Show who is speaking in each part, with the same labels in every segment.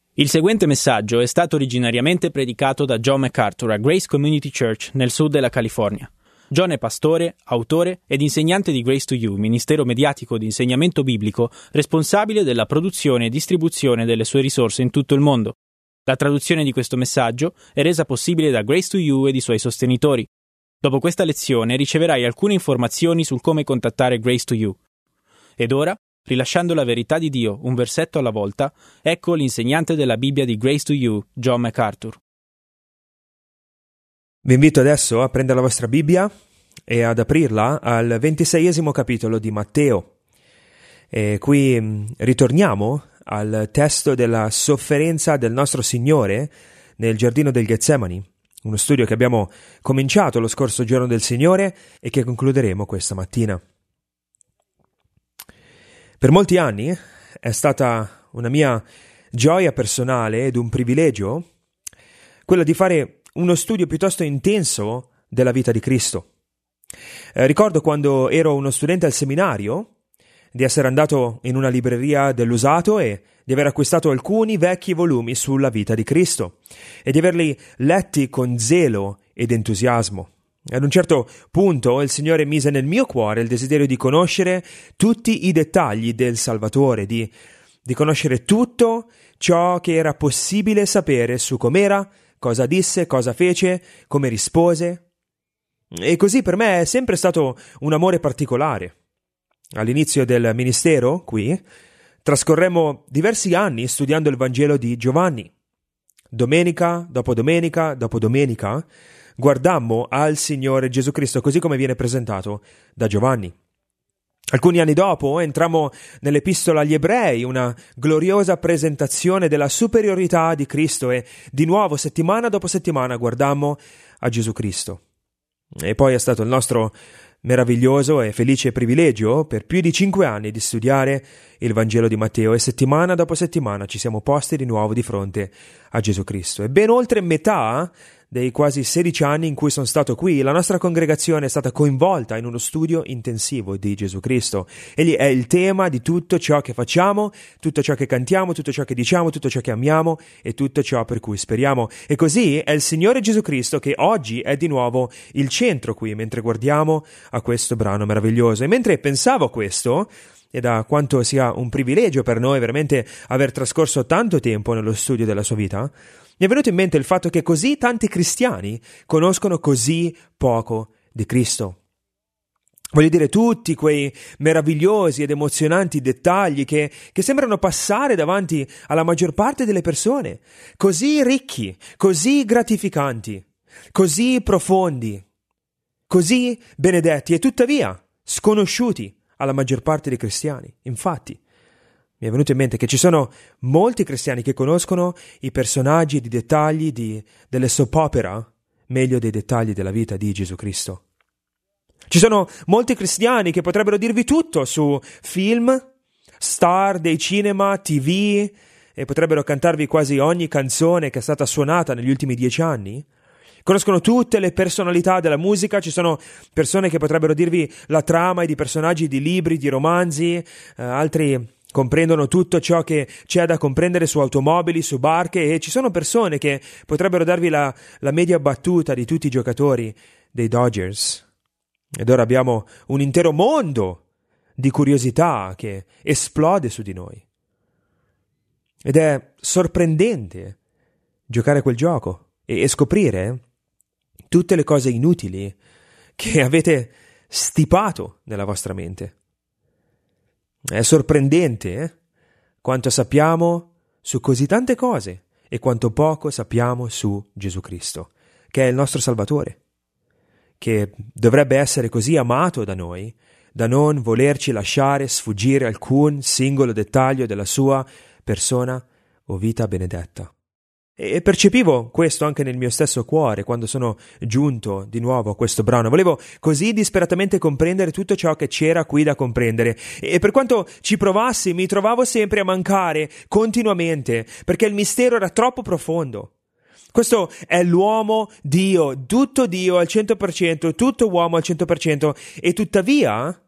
Speaker 1: Il seguente messaggio è stato originariamente predicato da John MacArthur a Grace Community Church nel sud della California. John è pastore, autore ed insegnante di Grace to You, ministero mediatico di insegnamento biblico responsabile della produzione e distribuzione delle sue risorse in tutto il mondo. La traduzione di questo messaggio è resa possibile da Grace to You ed i suoi sostenitori. Dopo questa lezione riceverai alcune informazioni sul come contattare Grace to You. Ed ora, rilasciando la verità di Dio un versetto alla volta, ecco l'insegnante della Bibbia di Grace to You, John MacArthur.
Speaker 2: Vi invito adesso a prendere la vostra Bibbia e ad aprirla al 26esimo capitolo di Matteo. E qui ritorniamo al testo della sofferenza del nostro Signore nel giardino del Getsemani, uno studio che abbiamo cominciato lo scorso giorno del Signore e che concluderemo questa mattina. Per molti anni è stata una mia gioia personale ed un privilegio quello di fare uno studio piuttosto intenso della vita di Cristo. Ricordo quando ero uno studente al seminario di essere andato in una libreria dell'usato e di aver acquistato alcuni vecchi volumi sulla vita di Cristo e di averli letti con zelo ed entusiasmo. Ad un certo punto il Signore mise nel mio cuore il desiderio di conoscere tutti i dettagli del Salvatore, di conoscere tutto ciò che era possibile sapere su com'era, cosa disse, cosa fece, come rispose. E così per me è sempre stato un amore particolare. All'inizio del ministero, qui, trascorremmo diversi anni studiando il Vangelo di Giovanni. Domenica dopo domenica dopo domenica guardammo al Signore Gesù Cristo così come viene presentato da Giovanni. Alcuni anni dopo entrammo nell'Epistola agli Ebrei, una gloriosa presentazione della superiorità di Cristo, e di nuovo settimana dopo settimana guardammo a Gesù Cristo. E poi è stato il nostro meraviglioso e felice privilegio per più di 5 anni di studiare il Vangelo di Matteo, e settimana dopo settimana ci siamo posti di nuovo di fronte a Gesù Cristo. E ben oltre metà dei quasi 16 anni in cui sono stato qui, la nostra congregazione è stata coinvolta in uno studio intensivo di Gesù Cristo. Egli è il tema di tutto ciò che facciamo, tutto ciò che cantiamo, tutto ciò che diciamo, tutto ciò che amiamo e tutto ciò per cui speriamo. E così è il Signore Gesù Cristo che oggi è di nuovo il centro qui, mentre guardiamo a questo brano meraviglioso. E mentre pensavo a questo, e da quanto sia un privilegio per noi veramente aver trascorso tanto tempo nello studio della sua vita, mi è venuto in mente il fatto che così tanti cristiani conoscono così poco di Cristo. Voglio dire, tutti quei meravigliosi ed emozionanti dettagli che sembrano passare davanti alla maggior parte delle persone, così ricchi, così gratificanti, così profondi, così benedetti e tuttavia sconosciuti alla maggior parte dei cristiani. Infatti, mi è venuto in mente che ci sono molti cristiani che conoscono i personaggi ed i dettagli delle soap opera meglio dei dettagli della vita di Gesù Cristo. Ci sono molti cristiani che potrebbero dirvi tutto su film, star dei cinema, TV, e potrebbero cantarvi quasi ogni canzone che è stata suonata negli ultimi 10 anni. Conoscono tutte le personalità della musica, ci sono persone che potrebbero dirvi la trama di personaggi di libri, di romanzi, altri comprendono tutto ciò che c'è da comprendere su automobili, su barche, e ci sono persone che potrebbero darvi la media battuta di tutti i giocatori dei Dodgers. Ed ora abbiamo un intero mondo di curiosità che esplode su di noi. Ed è sorprendente giocare quel gioco e scoprire tutte le cose inutili che avete stipato nella vostra mente. È sorprendente quanto sappiamo su così tante cose e quanto poco sappiamo su Gesù Cristo, che è il nostro Salvatore, che dovrebbe essere così amato da noi, da non volerci lasciare sfuggire alcun singolo dettaglio della sua persona o vita benedetta. E percepivo questo anche nel mio stesso cuore quando sono giunto di nuovo a questo brano. Volevo così disperatamente comprendere tutto ciò che c'era qui da comprendere, e per quanto ci provassi mi trovavo sempre a mancare continuamente, perché il mistero era troppo profondo. Questo è l'uomo Dio, tutto Dio al 100%, tutto uomo al 100%, e tuttavia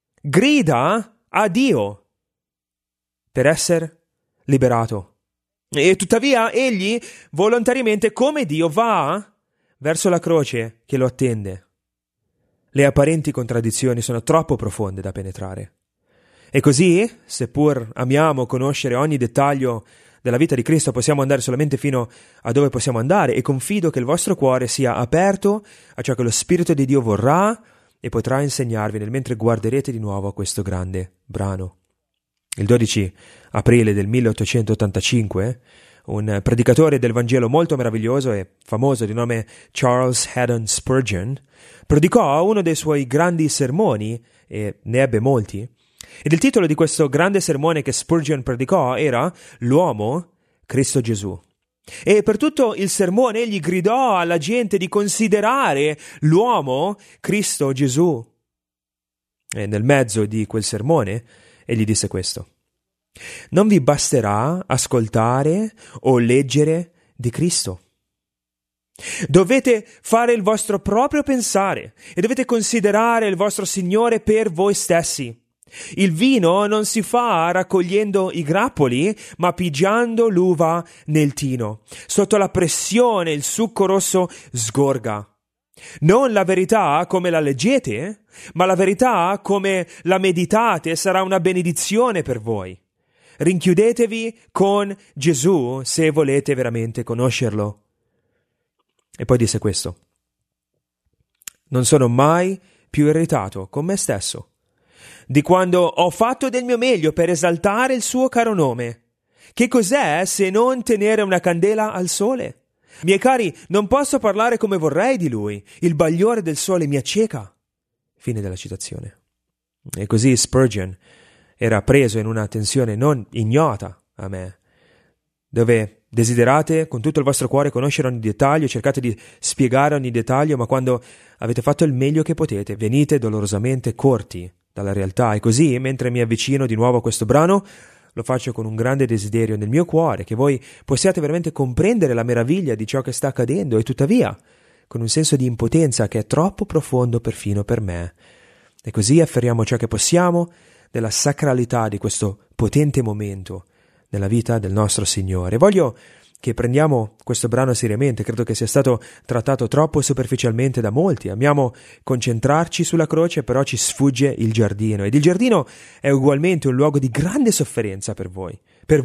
Speaker 2: grida a Dio per essere liberato. E tuttavia egli volontariamente, come Dio, va verso la croce che lo attende. Le apparenti contraddizioni sono troppo profonde da penetrare. E così, seppur amiamo conoscere ogni dettaglio della vita di Cristo, possiamo andare solamente fino a dove possiamo andare, e confido che il vostro cuore sia aperto a ciò che lo Spirito di Dio vorrà e potrà insegnarvi nel mentre guarderete di nuovo a questo grande brano. Il 12 aprile del 1885, un predicatore del Vangelo molto meraviglioso e famoso di nome Charles Haddon Spurgeon predicò uno dei suoi grandi sermoni, e ne ebbe molti, ed il titolo di questo grande sermone che Spurgeon predicò era «L'uomo, Cristo Gesù». E per tutto il sermone egli gridò alla gente di considerare l'uomo Cristo Gesù. E nel mezzo di quel sermone egli disse questo: non vi basterà ascoltare o leggere di Cristo. Dovete fare il vostro proprio pensare e dovete considerare il vostro Signore per voi stessi. Il vino non si fa raccogliendo i grappoli, ma pigiando l'uva nel tino. Sotto la pressione il succo rosso sgorga. Non la verità come la leggete, ma la verità come la meditate sarà una benedizione per voi. Rinchiudetevi con Gesù se volete veramente conoscerlo. E poi disse questo: non sono mai più irritato con me stesso di quando ho fatto del mio meglio per esaltare il suo caro nome. Che cos'è se non tenere una candela al sole? Miei cari, non posso parlare come vorrei di lui. Il bagliore del sole mi acceca. Fine della citazione. E così Spurgeon era preso in una tensione non ignota a me, dove desiderate con tutto il vostro cuore conoscere ogni dettaglio, cercate di spiegare ogni dettaglio, ma quando avete fatto il meglio che potete, venite dolorosamente corti dalla realtà. E così, mentre mi avvicino di nuovo a questo brano, lo faccio con un grande desiderio nel mio cuore, che voi possiate veramente comprendere la meraviglia di ciò che sta accadendo, e tuttavia con un senso di impotenza che è troppo profondo perfino per me. E così afferriamo ciò che possiamo della sacralità di questo potente momento nella vita del nostro Signore. Voglio che prendiamo questo brano seriamente, credo che sia stato trattato troppo superficialmente da molti. Amiamo concentrarci sulla croce, però ci sfugge il giardino, ed il giardino è ugualmente un luogo di grande sofferenza per voi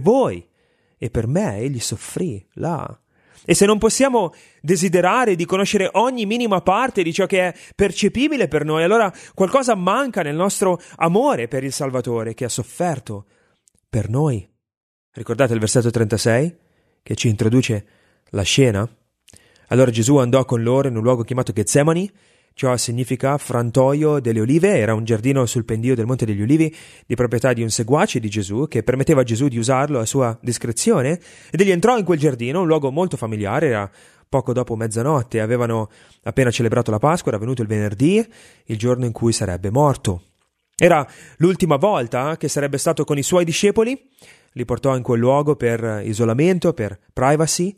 Speaker 2: e per me. Egli soffrì là. E se non possiamo desiderare di conoscere ogni minima parte di ciò che è percepibile per noi, allora qualcosa manca nel nostro amore per il Salvatore che ha sofferto per noi. Ricordate il versetto 36 che ci introduce la scena? Allora Gesù andò con loro in un luogo chiamato Getsemani, ciò significa frantoio delle olive. Era un giardino sul pendio del Monte degli Ulivi di proprietà di un seguace di Gesù che permetteva a Gesù di usarlo a sua discrezione, ed egli entrò in quel giardino, un luogo molto familiare. Era poco dopo mezzanotte, avevano appena celebrato la Pasqua, era venuto il venerdì, il giorno in cui sarebbe morto. Era l'ultima volta che sarebbe stato con i suoi discepoli. Li portò in quel luogo per isolamento, per privacy,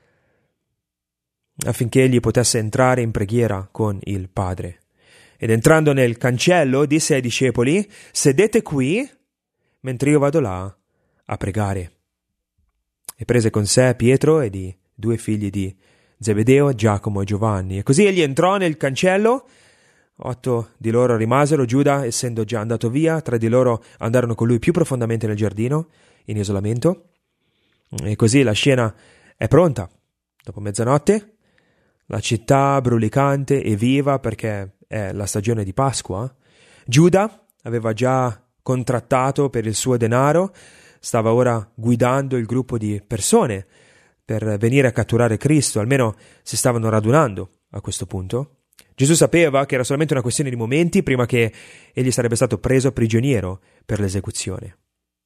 Speaker 2: affinché egli potesse entrare in preghiera con il Padre. Ed entrando nel cancello disse ai discepoli: sedete qui mentre io vado là a pregare. E prese con sé Pietro ed i due figli di Zebedeo, Giacomo e Giovanni. E così egli entrò nel cancello. 8 di loro rimasero, Giuda essendo già andato via. 3 di loro andarono con lui più profondamente nel giardino, in isolamento. E così la scena è pronta. Dopo mezzanotte, la città brulicante e viva, perché è la stagione di Pasqua. Giuda aveva già contrattato per il suo denaro, stava ora guidando il gruppo di persone per venire a catturare Cristo, almeno si stavano radunando a questo punto. Gesù sapeva che era solamente una questione di momenti prima che egli sarebbe stato preso prigioniero per l'esecuzione.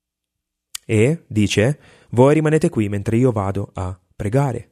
Speaker 2: E dice: voi rimanete qui mentre io vado a pregare.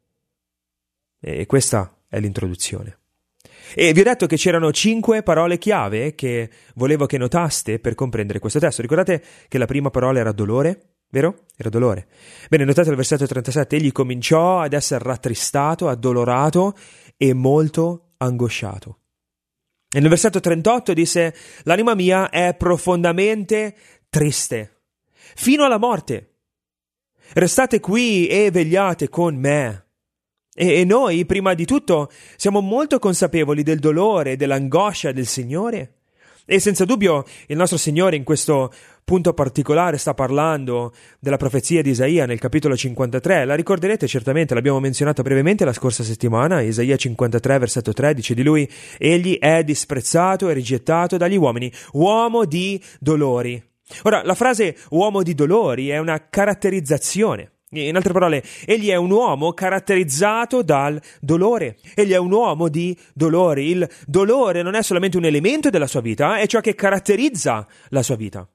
Speaker 2: E questa è l'introduzione. E vi ho detto che c'erano 5 parole chiave che volevo che notaste per comprendere questo testo. Ricordate che la prima parola era dolore, vero? Era dolore. Bene, notate il versetto 37, egli cominciò ad essere rattristato, addolorato e molto angosciato. E nel versetto 38 disse: l'anima mia è profondamente triste, fino alla morte. Restate qui e vegliate con me. E noi, prima di tutto, siamo molto consapevoli del dolore e dell'angoscia del Signore. E senza dubbio il nostro Signore in questo punto particolare sta parlando della profezia di Isaia nel capitolo 53. La ricorderete certamente, l'abbiamo menzionata brevemente la scorsa settimana. Isaia 53 versetto 3 dice di lui: egli è disprezzato e rigettato dagli uomini, uomo di dolori. Ora, la frase uomo di dolori è una caratterizzazione. In altre parole, egli è un uomo caratterizzato dal dolore. Egli è un uomo di dolori. Il dolore non è solamente un elemento della sua vita, è ciò che caratterizza la sua vita.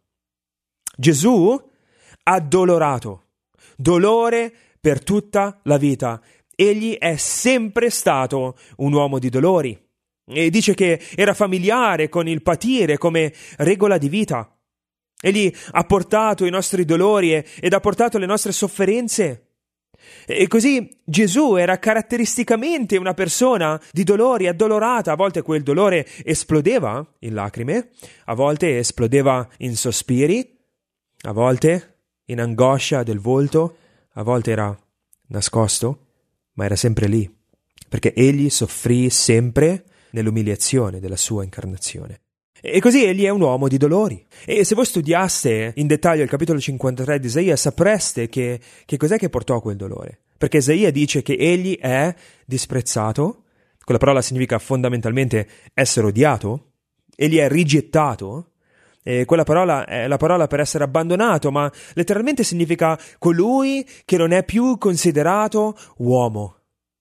Speaker 2: Gesù ha dolorato, dolore per tutta la vita. Egli è sempre stato un uomo di dolori. E dice che era familiare con il patire come regola di vita. Egli ha portato i nostri dolori ed ha portato le nostre sofferenze. E così Gesù era caratteristicamente una persona di dolori, addolorata. A volte quel dolore esplodeva in lacrime, a volte esplodeva in sospiri, a volte in angoscia del volto, a volte era nascosto, ma era sempre lì, perché egli soffrì sempre nell'umiliazione della sua incarnazione. E così egli è un uomo di dolori. E se voi studiaste in dettaglio il capitolo 53 di Isaia, sapreste che cos'è che portò a quel dolore. Perché Isaia dice che egli è disprezzato, quella parola significa fondamentalmente essere odiato, egli è rigettato, e quella parola è la parola per essere abbandonato, ma letteralmente significa colui che non è più considerato uomo.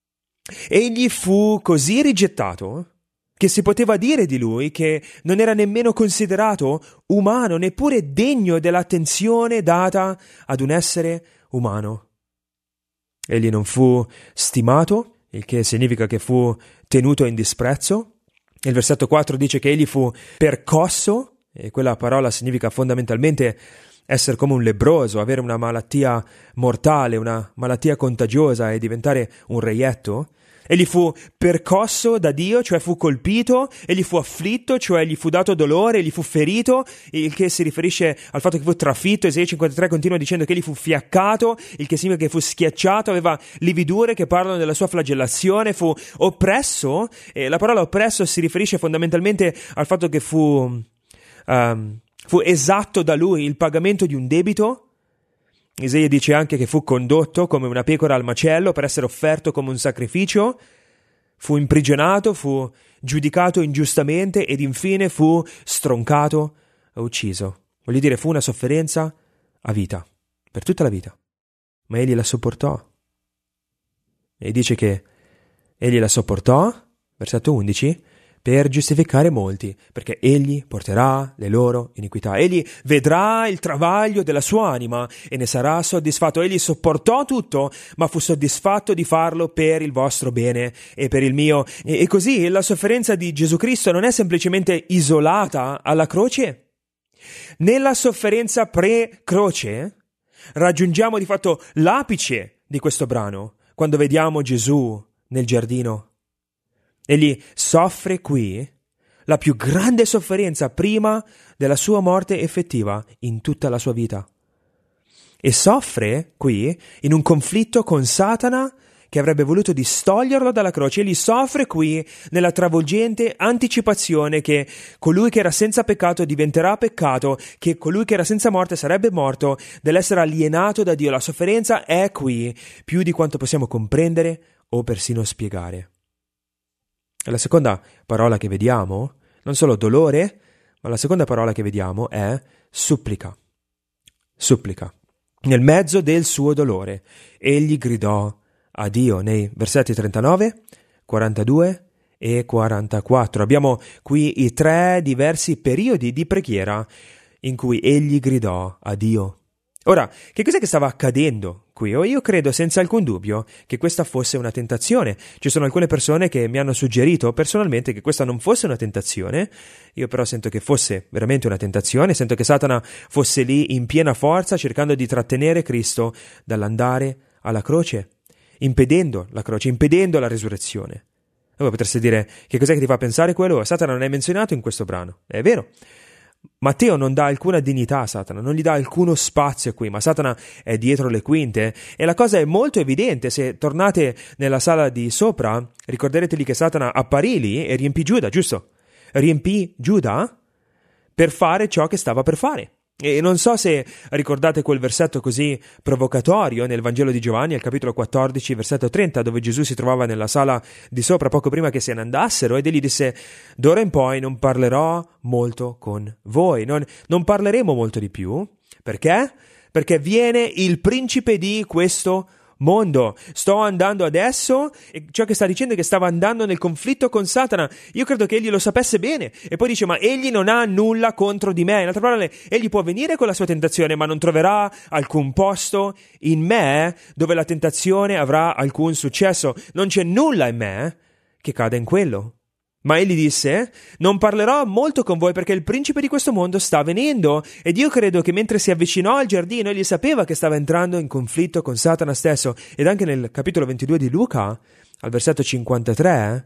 Speaker 2: Egli fu così rigettato che si poteva dire di lui che non era nemmeno considerato umano, neppure degno dell'attenzione data ad un essere umano. Egli non fu stimato, il che significa che fu tenuto in disprezzo. Il versetto 4 dice che egli fu percosso, e quella parola significa fondamentalmente essere come un lebbroso, avere una malattia mortale, una malattia contagiosa e diventare un reietto. Egli fu percosso da Dio, cioè fu colpito, egli fu afflitto, cioè gli fu dato dolore, egli fu ferito, il che si riferisce al fatto che fu trafitto. Isaia 53 continua dicendo che egli fu fiaccato, il che significa che fu schiacciato, aveva lividure che parlano della sua flagellazione, fu oppresso, e la parola oppresso si riferisce fondamentalmente al fatto che fu esatto da lui il pagamento di un debito. Isaia dice anche che fu condotto come una pecora al macello per essere offerto come un sacrificio, fu imprigionato, fu giudicato ingiustamente ed infine fu stroncato e ucciso. Voglio dire, fu una sofferenza a vita, per tutta la vita. Ma egli la sopportò. E dice che egli la sopportò, versetto 11, per giustificare molti, perché egli porterà le loro iniquità. Egli vedrà il travaglio della sua anima e ne sarà soddisfatto. Egli sopportò tutto, ma fu soddisfatto di farlo per il vostro bene e per il mio. E così la sofferenza di Gesù Cristo non è semplicemente isolata alla croce. Nella sofferenza pre-croce raggiungiamo di fatto l'apice di questo brano, quando vediamo Gesù nel giardino. Egli soffre qui la più grande sofferenza prima della sua morte effettiva in tutta la sua vita. E soffre qui in un conflitto con Satana che avrebbe voluto distoglierlo dalla croce. Egli soffre qui nella travolgente anticipazione che colui che era senza peccato diventerà peccato, che colui che era senza morte sarebbe morto, dell'essere alienato da Dio. La sofferenza è qui più di quanto possiamo comprendere o persino spiegare. E la seconda parola che vediamo, non solo dolore, ma la seconda parola che vediamo è supplica. Supplica. Nel mezzo del suo dolore, egli gridò a Dio nei versetti 39, 42 e 44. Abbiamo qui i 3 diversi periodi di preghiera in cui egli gridò a Dio. Ora, che cos'è che stava accadendo qui? Io credo senza alcun dubbio che questa fosse una tentazione. Ci sono alcune persone che mi hanno suggerito personalmente che questa non fosse una tentazione. Io però sento che fosse veramente una tentazione. Sento che Satana fosse lì in piena forza cercando di trattenere Cristo dall'andare alla croce, impedendo la croce, impedendo la resurrezione. E voi potreste dire, che cos'è che ti fa pensare quello? Satana non è menzionato in questo brano. È vero. Matteo non dà alcuna dignità a Satana, non gli dà alcuno spazio qui, ma Satana è dietro le quinte e la cosa è molto evidente. Se tornate nella sala di sopra, ricorderete lì che Satana apparì lì e riempì Giuda, giusto? Riempì Giuda per fare ciò che stava per fare. E non so se ricordate quel versetto così provocatorio nel Vangelo di Giovanni, al capitolo 14, versetto 30, dove Gesù si trovava nella sala di sopra poco prima che se ne andassero ed egli disse: d'ora in poi non parlerò molto con voi, non parleremo molto di più. Perché? Perché viene il principe di questo mondo. Sto andando adesso, e ciò che sta dicendo è che stava andando nel conflitto con Satana. Io credo che egli lo sapesse bene, e poi dice: ma egli non ha nulla contro di me. In altre parole, egli può venire con la sua tentazione, ma non troverà alcun posto in me dove la tentazione avrà alcun successo. Non c'è nulla in me che cada in quello. Ma egli disse: non parlerò molto con voi perché il principe di questo mondo sta venendo. Ed io credo che mentre si avvicinò al giardino egli sapeva che stava entrando in conflitto con Satana stesso. Ed anche nel capitolo 22 di Luca, al versetto 53,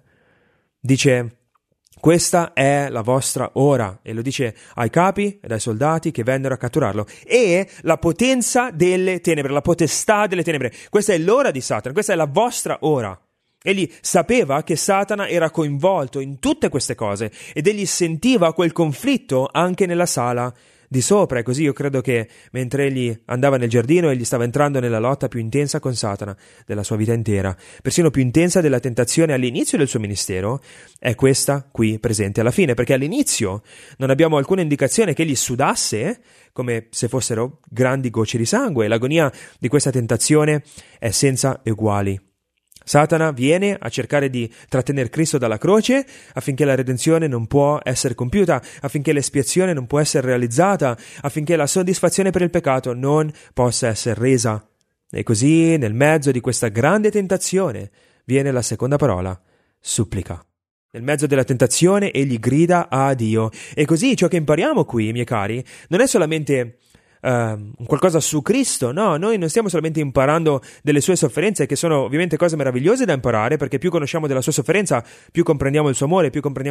Speaker 2: dice: questa è la vostra ora. E lo dice ai capi ed ai soldati che vennero a catturarlo. E la potenza delle tenebre, la potestà delle tenebre. Questa è l'ora di Satana, questa è la vostra ora. Egli sapeva che Satana era coinvolto in tutte queste cose ed egli sentiva quel conflitto anche nella sala di sopra. E così io credo che mentre egli andava nel giardino egli stava entrando nella lotta più intensa con Satana della sua vita intera, persino più intensa della tentazione all'inizio del suo ministero. È questa qui presente alla fine, perché all'inizio non abbiamo alcuna indicazione che egli sudasse come se fossero grandi gocce di sangue. L'agonia di questa tentazione è senza eguali. Satana viene a cercare di trattenere Cristo dalla croce affinché la redenzione non può essere compiuta, affinché l'espiazione non può essere realizzata, affinché la soddisfazione per il peccato non possa essere resa. E così, nel mezzo di questa grande tentazione, viene la seconda parola: supplica. Nel mezzo della tentazione egli grida a Dio. E così ciò che impariamo qui, miei cari, non è solamente qualcosa su Cristo. No, noi non stiamo solamente imparando delle sue sofferenze, che sono ovviamente cose meravigliose da imparare, perché più conosciamo della sua sofferenza, più comprendiamo il suo amore,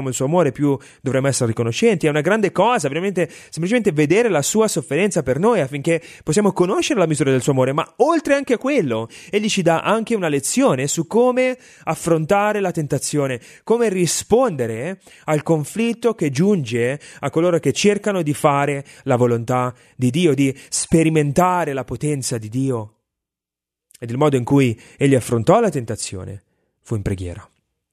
Speaker 2: più dovremo essere riconoscenti. È una grande cosa, veramente, semplicemente vedere la sua sofferenza per noi affinché possiamo conoscere la misura del suo amore. Ma oltre anche a quello, egli ci dà anche una lezione su come affrontare la tentazione, come rispondere al conflitto che giunge a coloro che cercano di fare la volontà di Dio, di sperimentare la potenza di Dio. Ed il modo in cui egli affrontò la tentazione fu in preghiera.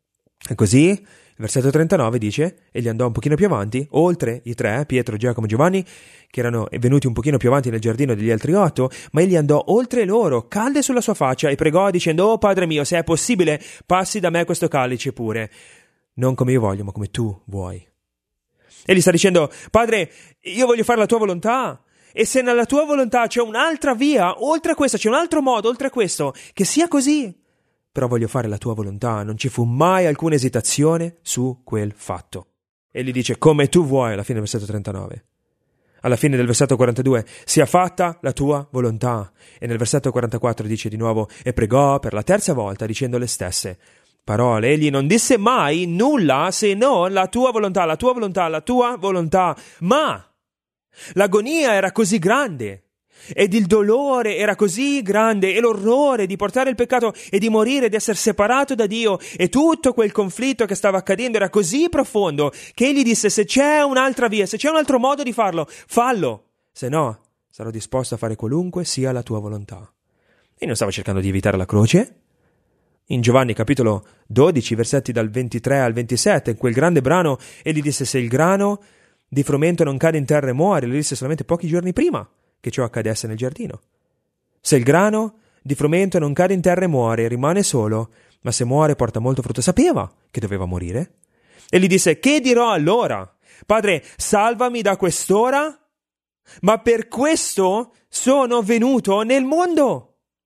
Speaker 2: E così il versetto 39 dice: egli andò un pochino più avanti, oltre i tre, Pietro, Giacomo e Giovanni, che erano venuti un pochino più avanti nel giardino degli altri 8, ma egli andò oltre loro, cadde sulla sua faccia e pregò dicendo: oh Padre mio, se è possibile, passi da me questo calice pure, non come io voglio, ma come tu vuoi. Egli sta dicendo: Padre, io voglio fare la tua volontà. E se nella tua volontà c'è un'altra via, oltre a questa, c'è un altro modo, oltre a questo, che sia così. Però voglio fare la tua volontà. Non ci fu mai alcuna esitazione su quel fatto. E gli dice: come tu vuoi, alla fine del versetto 39. Alla fine del versetto 42, sia fatta la tua volontà. E nel versetto 44 dice di nuovo: e pregò per la terza volta dicendo le stesse parole. Egli non disse mai nulla se non la tua volontà, la tua volontà, la tua volontà. Ma l'agonia era così grande ed il dolore era così grande e l'orrore di portare il peccato e di morire, di essere separato da Dio, e tutto quel conflitto che stava accadendo era così profondo che egli disse: se c'è un'altra via, se c'è un altro modo di farlo, fallo, se no sarò disposto a fare qualunque sia la tua volontà. E non stava cercando di evitare la croce. In Giovanni capitolo 12 versetti dal 23 al 27, in quel grande brano, egli disse: se il grano di frumento non cade in terra e muore, lo disse solamente pochi giorni prima che ciò accadesse nel giardino. Se il grano di frumento non cade in terra e muore, rimane solo, ma se muore porta molto frutto. Sapeva che doveva morire. E gli disse: che dirò allora? Padre, salvami da quest'ora? Ma per questo sono venuto nel mondo.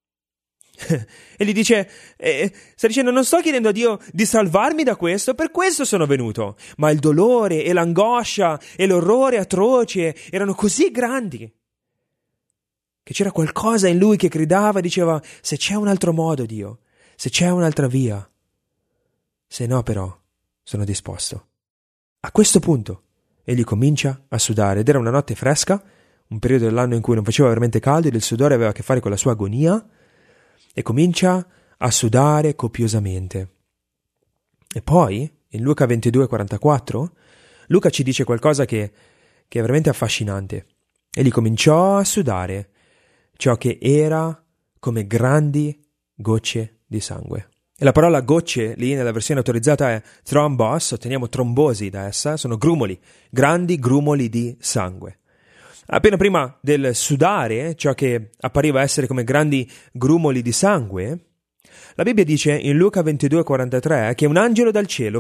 Speaker 2: E gli dice, sta dicendo: non sto chiedendo a Dio di salvarmi da questo, per questo sono venuto. Ma il dolore e l'angoscia e l'orrore atroce erano così grandi che c'era qualcosa in lui che gridava, diceva: se c'è un altro modo, Dio, se c'è un'altra via, se no però sono disposto. A questo punto egli comincia a sudare, ed era una notte fresca, un periodo dell'anno in cui non faceva veramente caldo ed il sudore aveva a che fare con la sua agonia, e comincia a sudare copiosamente. E poi, in Luca 22,44, Luca ci dice qualcosa che è veramente affascinante. Egli cominciò a sudare ciò che era come grandi gocce di sangue. E la parola gocce, lì nella versione autorizzata, è thrombos, otteniamo trombosi da essa, sono grumoli, grandi grumoli di sangue. Appena prima del sudare, ciò che appariva essere come grandi grumoli di sangue, la Bibbia dice in Luca 22,43 che un angelo dal cielo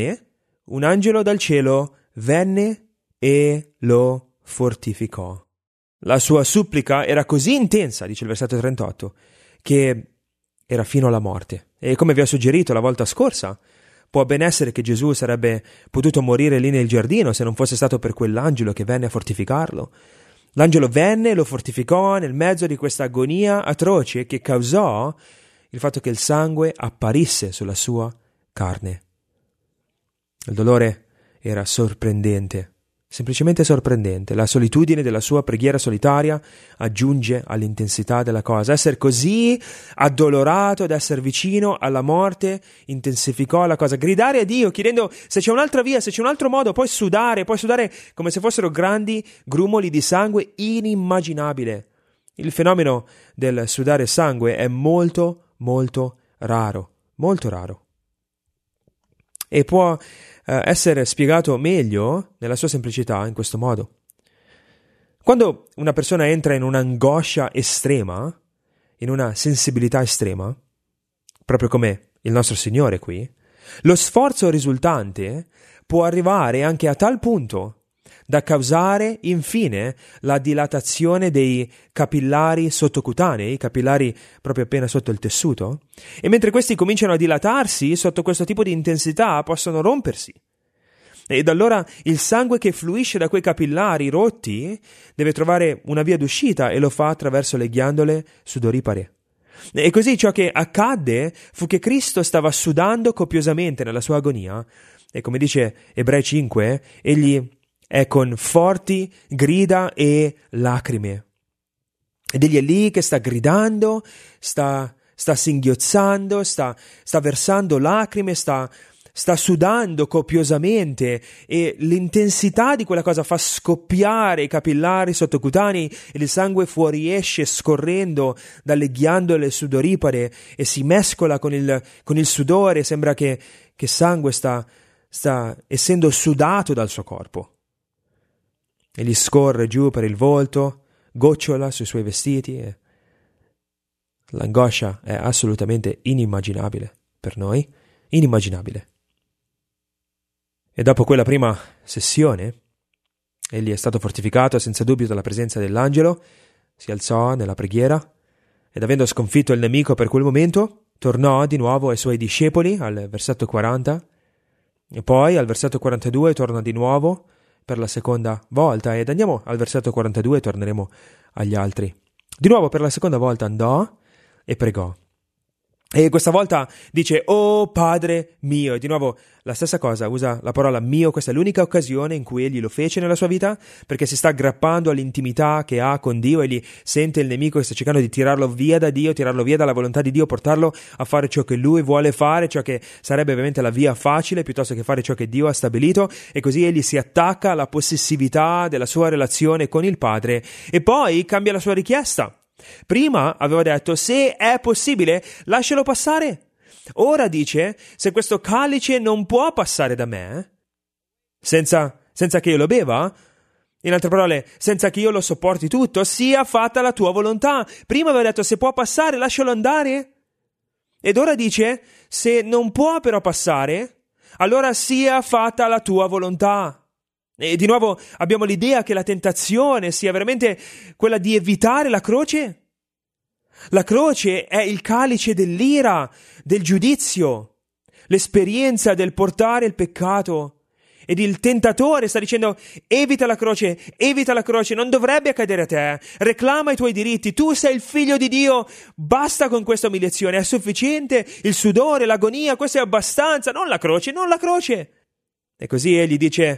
Speaker 2: venne e lo fortificò. La sua supplica era così intensa, dice il versetto 38, che era fino alla morte. E come vi ho suggerito la volta scorsa, può ben essere che Gesù sarebbe potuto morire lì nel giardino se non fosse stato per quell'angelo che venne a fortificarlo. L'angelo venne e lo fortificò nel mezzo di questa agonia atroce che causò il fatto che il sangue apparisse sulla sua carne. Il dolore era sorprendente, semplicemente sorprendente. La solitudine della sua preghiera solitaria aggiunge all'intensità della cosa. Essere così addolorato ed essere vicino alla morte intensificò la cosa. Gridare a Dio chiedendo se c'è un'altra via, se c'è un altro modo, puoi sudare come se fossero grandi grumoli di sangue, inimmaginabile. Il fenomeno del sudare sangue è molto, molto raro, molto raro. E può essere spiegato meglio nella sua semplicità in questo modo. Quando una persona entra in un'angoscia estrema, in una sensibilità estrema, proprio come il nostro Signore qui, lo sforzo risultante può arrivare anche a tal punto da causare infine la dilatazione dei capillari sottocutanei, i capillari proprio appena sotto il tessuto, e mentre questi cominciano a dilatarsi sotto questo tipo di intensità possono rompersi. Ed allora il sangue che fluisce da quei capillari rotti deve trovare una via d'uscita e lo fa attraverso le ghiandole sudoripare. E così ciò che accadde fu che Cristo stava sudando copiosamente nella sua agonia, e come dice Ebrei 5, egli è con forti grida e lacrime. Ed egli è lì che sta gridando, sta singhiozzando, sta versando lacrime, sta sudando copiosamente, e l'intensità di quella cosa fa scoppiare i capillari sottocutanei ed il sangue fuoriesce scorrendo dalle ghiandole sudoripare e si mescola con il sudore. Sembra che sangue sta essendo sudato dal suo corpo. E gli scorre giù per il volto, gocciola sui suoi vestiti. E l'angoscia è assolutamente inimmaginabile per noi, inimmaginabile. E dopo quella prima sessione, egli è stato fortificato senza dubbio dalla presenza dell'angelo, si alzò nella preghiera ed avendo sconfitto il nemico per quel momento, tornò di nuovo ai suoi discepoli al versetto 40 e poi al versetto 42 torna di nuovo per la seconda volta, ed andiamo al versetto 42 e torneremo agli altri. Di nuovo per la seconda volta andò e pregò. E questa volta dice, oh Padre mio, e di nuovo la stessa cosa, usa la parola mio. Questa è l'unica occasione in cui egli lo fece nella sua vita, perché si sta aggrappando all'intimità che ha con Dio, egli sente il nemico che sta cercando di tirarlo via da Dio, tirarlo via dalla volontà di Dio, portarlo a fare ciò che lui vuole fare, ciò che sarebbe ovviamente la via facile, piuttosto che fare ciò che Dio ha stabilito, e così egli si attacca alla possessività della sua relazione con il Padre, e poi cambia la sua richiesta. Prima aveva detto, se è possibile, lascialo passare. Ora dice, se questo calice non può passare da me, senza che io lo beva, in altre parole, senza che io lo sopporti tutto, sia fatta la tua volontà. Prima aveva detto, se può passare, lascialo andare. Ed ora dice, se non può però passare, allora sia fatta la tua volontà. E di nuovo abbiamo l'idea che la tentazione sia veramente quella di evitare la croce. La croce è il calice dell'ira, del giudizio, l'esperienza del portare il peccato. Ed il tentatore sta dicendo, evita la croce, non dovrebbe accadere a te, reclama i tuoi diritti, tu sei il figlio di Dio, basta con questa umiliazione, è sufficiente il sudore, l'agonia, questo è abbastanza, non la croce. E così egli dice,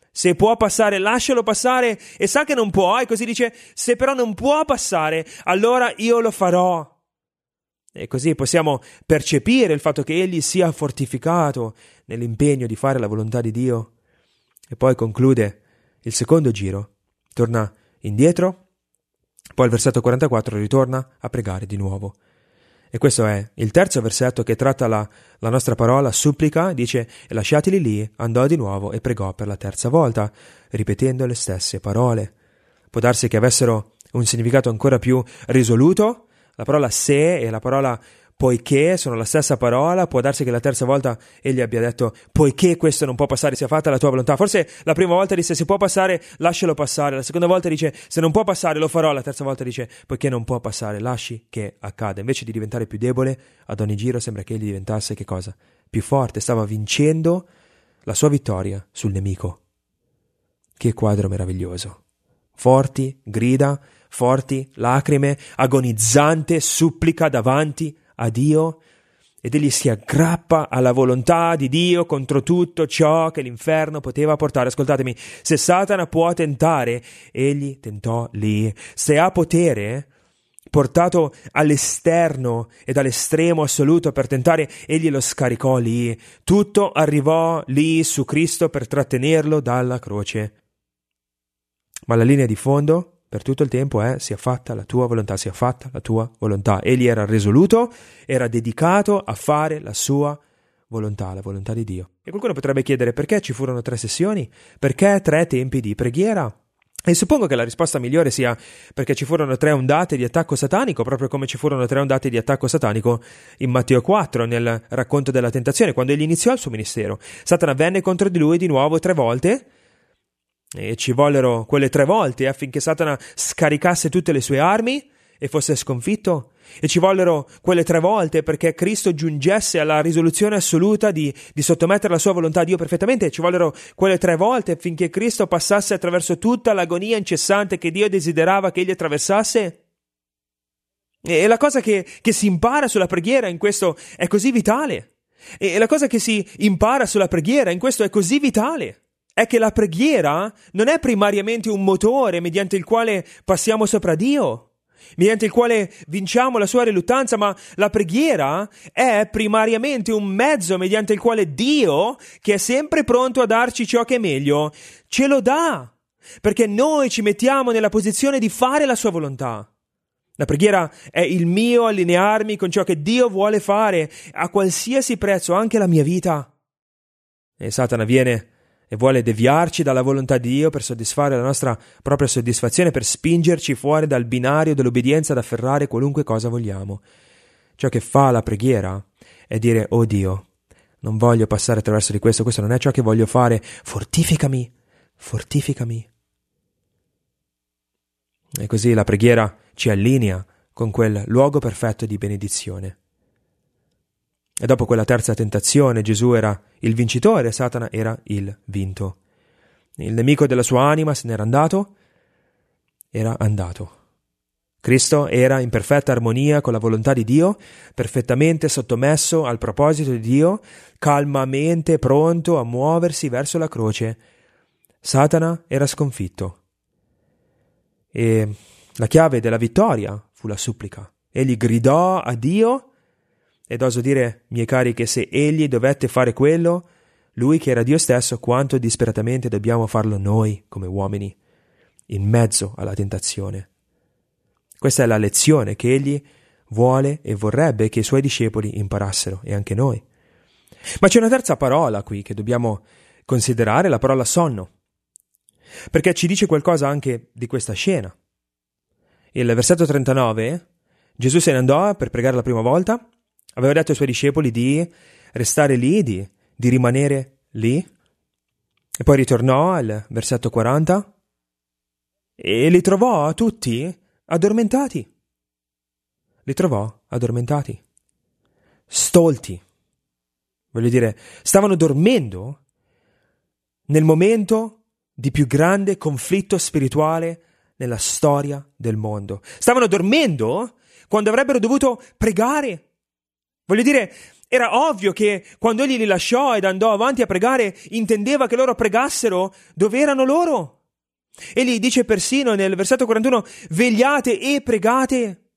Speaker 2: Se può passare, lascialo passare, e sa che non può, e così dice: se però non può passare, allora io lo farò. E così possiamo percepire il fatto che egli sia fortificato nell'impegno di fare la volontà di Dio. E poi conclude il secondo giro, torna indietro, poi al versetto 44 ritorna a pregare di nuovo. E questo è il terzo versetto che tratta la nostra parola supplica, dice: e lasciatili lì, andò di nuovo e pregò per la terza volta, ripetendo le stesse parole. Può darsi che avessero un significato ancora più risoluto. La parola se e la parola poiché sono la stessa parola. Può darsi che la terza volta egli abbia detto: poiché questo non può passare, sia fatta la tua volontà. Forse la prima volta disse: se può passare, lascialo passare. La seconda volta dice: se non può passare, lo farò. La terza volta dice: poiché non può passare, lasci che accada. Invece di diventare più debole, ad ogni giro sembra che egli diventasse che cosa? Più forte. Stava vincendo la sua vittoria sul nemico. Che quadro meraviglioso. Forti grida, forti lacrime, agonizzante supplica davanti a Dio, ed egli si aggrappa alla volontà di Dio contro tutto ciò che l'inferno poteva portare. Ascoltatemi, se Satana può tentare, egli tentò lì. Se ha potere portato all'esterno ed all'estremo assoluto per tentare, egli lo scaricò lì. Tutto arrivò lì su Cristo per trattenerlo dalla croce. Ma la linea di fondo per tutto il tempo è: sia fatta la tua volontà, sia fatta la tua volontà. Egli era risoluto, era dedicato a fare la sua volontà, la volontà di Dio. E qualcuno potrebbe chiedere: perché ci furono 3 sessioni? Perché 3 tempi di preghiera? E suppongo che la risposta migliore sia perché ci furono 3 ondate di attacco satanico, proprio come ci furono 3 ondate di attacco satanico in Matteo 4, nel racconto della tentazione, quando egli iniziò il suo ministero. Satana venne contro di lui di nuovo 3 volte, e ci vollero quelle 3 volte affinché Satana scaricasse tutte le sue armi e fosse sconfitto, e ci vollero quelle 3 volte perché Cristo giungesse alla risoluzione assoluta di sottomettere la sua volontà a Dio perfettamente, e ci vollero quelle 3 volte affinché Cristo passasse attraverso tutta l'agonia incessante che Dio desiderava che egli attraversasse. E la cosa che si impara sulla preghiera in questo è così vitale, e la cosa che si impara sulla preghiera in questo è così vitale, è che la preghiera non è primariamente un motore mediante il quale passiamo sopra Dio, mediante il quale vinciamo la sua riluttanza, ma la preghiera è primariamente un mezzo mediante il quale Dio, che è sempre pronto a darci ciò che è meglio, ce lo dà, perché noi ci mettiamo nella posizione di fare la sua volontà. La preghiera è il mio allinearmi con ciò che Dio vuole fare a qualsiasi prezzo, anche la mia vita. E Satana viene e vuole deviarci dalla volontà di Dio per soddisfare la nostra propria soddisfazione, per spingerci fuori dal binario dell'obbedienza ad afferrare qualunque cosa vogliamo. Ciò che fa la preghiera è dire: oh Dio, non voglio passare attraverso di questo non è ciò che voglio fare, fortificami, fortificami. E così la preghiera ci allinea con quel luogo perfetto di benedizione. E dopo quella terza tentazione Gesù era il vincitore, Satana era il vinto. Il nemico della sua anima se n'era andato, era andato. Cristo era in perfetta armonia con la volontà di Dio, perfettamente sottomesso al proposito di Dio, calmamente pronto a muoversi verso la croce. Satana era sconfitto. E la chiave della vittoria fu la supplica. Egli gridò a Dio. Ed oso dire, miei cari, che se egli dovette fare quello, lui che era Dio stesso, quanto disperatamente dobbiamo farlo noi come uomini, in mezzo alla tentazione. Questa è la lezione che egli vuole e vorrebbe che i suoi discepoli imparassero, e anche noi. Ma c'è una terza parola qui che dobbiamo considerare, la parola sonno, perché ci dice qualcosa anche di questa scena. Il versetto 39, Gesù se ne andò per pregare la prima volta. Aveva detto ai suoi discepoli di restare lì, di rimanere lì. E poi ritornò al versetto 40 e li trovò tutti addormentati. Li trovò addormentati, stolti. Voglio dire, stavano dormendo nel momento di più grande conflitto spirituale nella storia del mondo. Stavano dormendo quando avrebbero dovuto pregare. Voglio dire, Era ovvio che quando egli li lasciò ed andò avanti a pregare, intendeva che loro pregassero dove erano loro. Egli dice persino nel versetto 41, vegliate e pregate.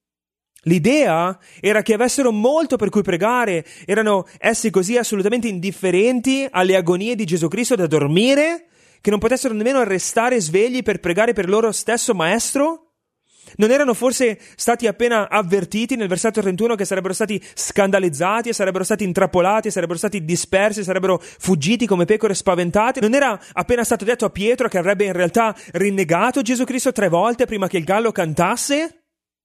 Speaker 2: L'idea era che avessero molto per cui pregare, erano essi così assolutamente indifferenti alle agonie di Gesù Cristo da dormire, che non potessero nemmeno restare svegli per pregare per il loro stesso maestro? Non erano forse stati appena avvertiti nel versetto 31 che sarebbero stati scandalizzati, sarebbero stati intrappolati, sarebbero stati dispersi, sarebbero fuggiti come pecore spaventate? Non era appena stato detto a Pietro che avrebbe in realtà rinnegato Gesù Cristo 3 volte prima che il gallo cantasse?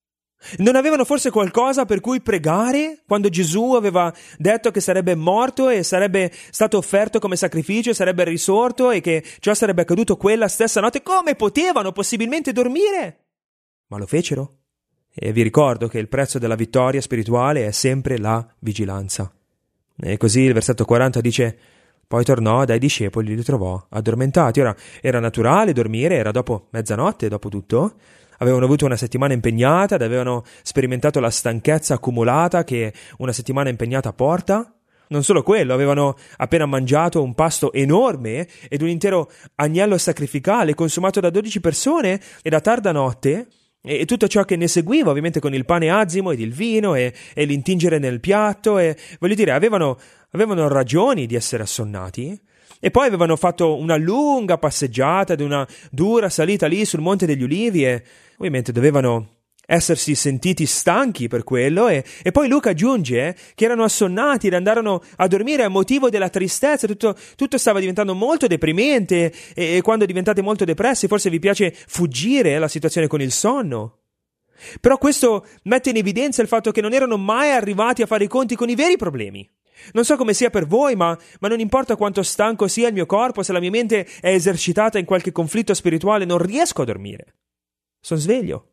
Speaker 2: Non avevano forse qualcosa per cui pregare quando Gesù aveva detto che sarebbe morto e sarebbe stato offerto come sacrificio e sarebbe risorto e che ciò sarebbe accaduto quella stessa notte? Come potevano possibilmente dormire? Ma lo fecero. E vi ricordo che il prezzo della vittoria spirituale è sempre la vigilanza. E così il versetto 40 dice: poi tornò dai discepoli e li trovò addormentati. Ora, era naturale dormire, era dopo mezzanotte, dopo tutto. Avevano avuto una settimana impegnata ed avevano sperimentato la stanchezza accumulata che una settimana impegnata porta. Non solo quello, avevano appena mangiato un pasto enorme ed un intero agnello sacrificale consumato da 12 persone e da tarda notte e tutto ciò che ne seguiva, ovviamente con il pane azimo ed il vino e l'intingere nel piatto e voglio dire, avevano ragioni di essere assonnati. E poi avevano fatto una lunga passeggiata ed una dura salita lì sul Monte degli Ulivi e ovviamente dovevano essersi sentiti stanchi per quello e poi Luca aggiunge che erano assonnati ed andarono a dormire a motivo della tristezza. Tutto stava diventando molto deprimente e quando diventate molto depressi forse vi piace fuggire la situazione con il sonno. Però questo mette in evidenza il fatto che non erano mai arrivati a fare i conti con i veri problemi. Non so come sia per voi, ma non importa quanto stanco sia il mio corpo, se la mia mente è esercitata in qualche conflitto spirituale, non riesco a dormire. Sono sveglio.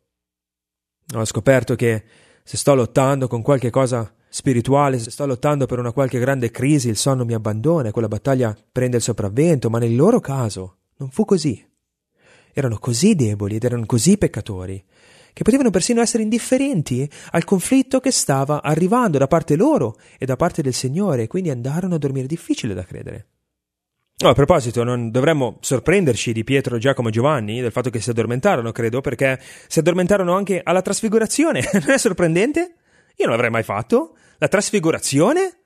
Speaker 2: Ho scoperto che se sto lottando con qualche cosa spirituale, se sto lottando per una qualche grande crisi, il sonno mi abbandona e quella battaglia prende il sopravvento, ma nel loro caso non fu così. Erano così deboli ed erano così peccatori che potevano persino essere indifferenti al conflitto che stava arrivando da parte loro e da parte del Signore, quindi andarono a dormire. Difficile da credere. A proposito, non dovremmo sorprenderci di Pietro, Giacomo e Giovanni del fatto che si addormentarono, credo, perché si addormentarono anche alla trasfigurazione. Non è sorprendente? Io non l'avrei mai fatto. La trasfigurazione?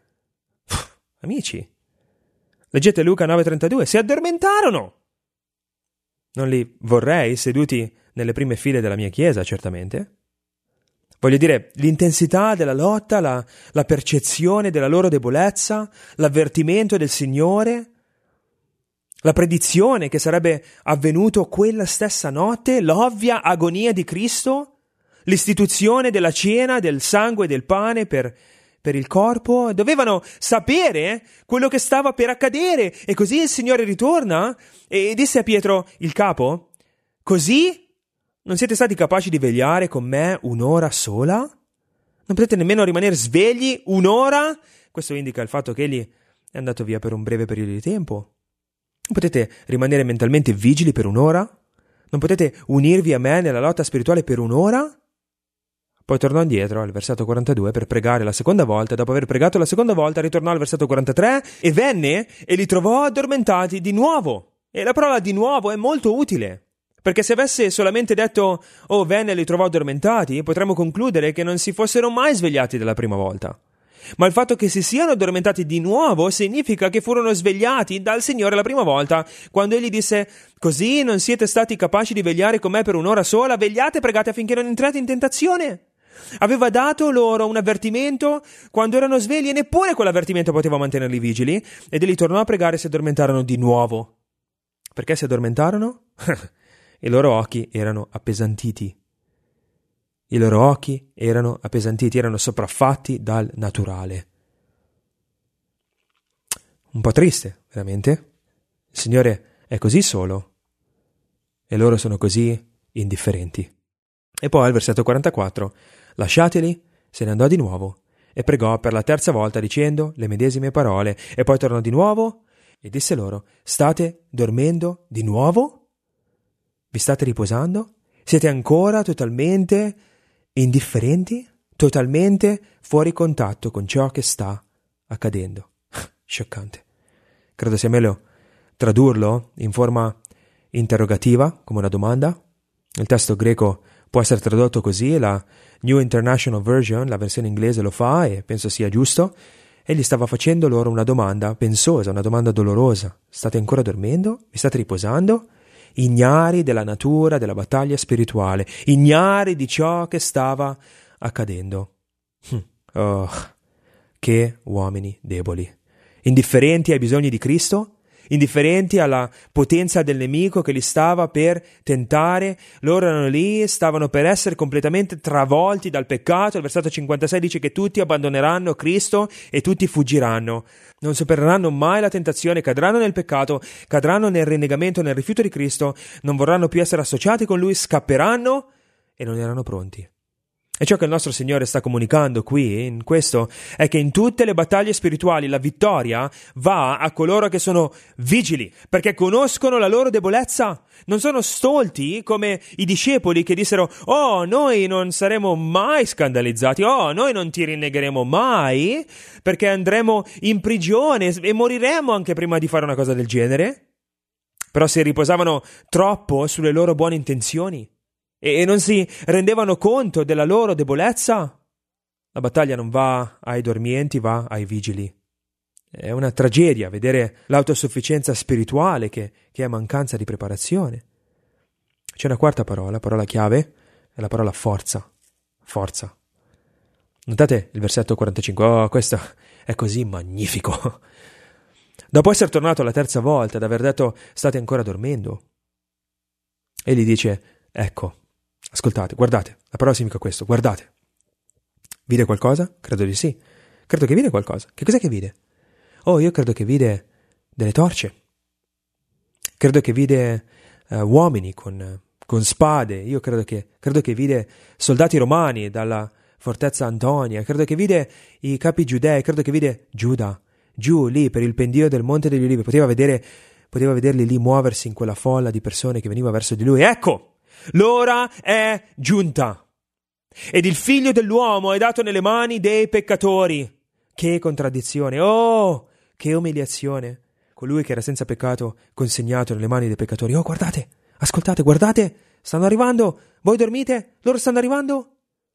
Speaker 2: Amici, leggete Luca 9,32. Si addormentarono! Non li vorrei seduti nelle prime file della mia chiesa, certamente. Voglio dire, l'intensità della lotta, la percezione della loro debolezza, l'avvertimento del Signore, la predizione che sarebbe avvenuto quella stessa notte, l'ovvia agonia di Cristo, l'istituzione della cena, del sangue e del pane per il corpo, dovevano sapere quello che stava per accadere. E così il Signore ritorna e disse a Pietro, il capo: così non siete stati capaci di vegliare con me un'ora sola? Non potete nemmeno rimanere svegli un'ora? Questo indica il fatto che egli è andato via per un breve periodo di tempo. Non potete rimanere mentalmente vigili per un'ora? Non potete unirvi a me nella lotta spirituale per un'ora? Poi tornò indietro al versetto 42 per pregare la seconda volta. Dopo aver pregato la seconda volta ritornò al versetto 43 e venne e li trovò addormentati di nuovo. E la parola di nuovo è molto utile. Perché se avesse solamente detto venne e li trovò addormentati, potremmo concludere che non si fossero mai svegliati dalla prima volta. Ma il fatto che si siano addormentati di nuovo significa che furono svegliati dal Signore la prima volta, quando egli disse: così non siete stati capaci di vegliare con me per un'ora sola? Vegliate e pregate affinché non entrate in tentazione. Aveva dato loro un avvertimento quando erano svegli e neppure quell'avvertimento poteva mantenerli vigili, ed egli tornò a pregare e si addormentarono di nuovo. Perché si addormentarono? I loro occhi erano appesantiti. I loro occhi erano appesantiti, erano sopraffatti dal naturale. Un po' triste, veramente. Il Signore è così solo e loro sono così indifferenti. E poi al versetto 44, lasciateli, se ne andò di nuovo e pregò per la terza volta dicendo le medesime parole, e poi tornò di nuovo e disse loro: state dormendo di nuovo? Vi state riposando? Siete ancora totalmente indifferenti? Totalmente fuori contatto con ciò che sta accadendo. Scioccante. Credo sia meglio tradurlo in forma interrogativa, come una domanda. Il testo greco può essere tradotto così, la New International Version, la versione inglese lo fa e penso sia giusto. Egli stava facendo loro una domanda pensosa, una domanda dolorosa. State ancora dormendo? Vi state riposando? Ignari della natura della battaglia spirituale, ignari di ciò che stava accadendo. Oh, che uomini deboli, indifferenti ai bisogni di Cristo, indifferenti alla potenza del nemico che li stava per tentare. Loro erano lì, stavano per essere completamente travolti dal peccato. Il versetto 56 dice che tutti abbandoneranno Cristo e tutti fuggiranno. Non supereranno mai la tentazione, cadranno nel peccato, cadranno nel rinnegamento, nel rifiuto di Cristo, non vorranno più essere associati con Lui, scapperanno e non erano pronti. E ciò che il nostro Signore sta comunicando qui, in questo, è che in tutte le battaglie spirituali la vittoria va a coloro che sono vigili, perché conoscono la loro debolezza. Non sono stolti come i discepoli che dissero: «Oh, noi non saremo mai scandalizzati, oh, noi non ti rinnegheremo mai, perché andremo in prigione e moriremo anche prima di fare una cosa del genere». Però si riposavano troppo sulle loro buone intenzioni e non si rendevano conto della loro debolezza. La battaglia non va ai dormienti, va ai vigili. È una tragedia vedere l'autosufficienza spirituale che è mancanza di preparazione. C'è una quarta parola chiave, è la parola forza. Forza. Notate il versetto 45, oh, questo è così magnifico. Dopo essere tornato la terza volta, ad aver detto: «State ancora dormendo», egli dice: «Ecco, ascoltate, guardate, la parola significa questo, guardate». Vide qualcosa? Credo di sì. Credo che vide qualcosa. Che cos'è che vide? Oh, io credo che vide delle torce. Credo che vide uomini con spade. Io credo che vide soldati romani dalla fortezza Antonia. Credo che vide i capi giudei. Credo che vide Giuda giù lì per il pendio del Monte degli Ulivi. Poteva vederli lì muoversi in quella folla di persone che veniva verso di lui. Ecco, l'ora è giunta ed il figlio dell'uomo è dato nelle mani dei peccatori. Che contraddizione, oh, che umiliazione. Colui che era senza peccato consegnato nelle mani dei peccatori. Oh, guardate, ascoltate, guardate, stanno arrivando. Voi dormite? Loro stanno arrivando?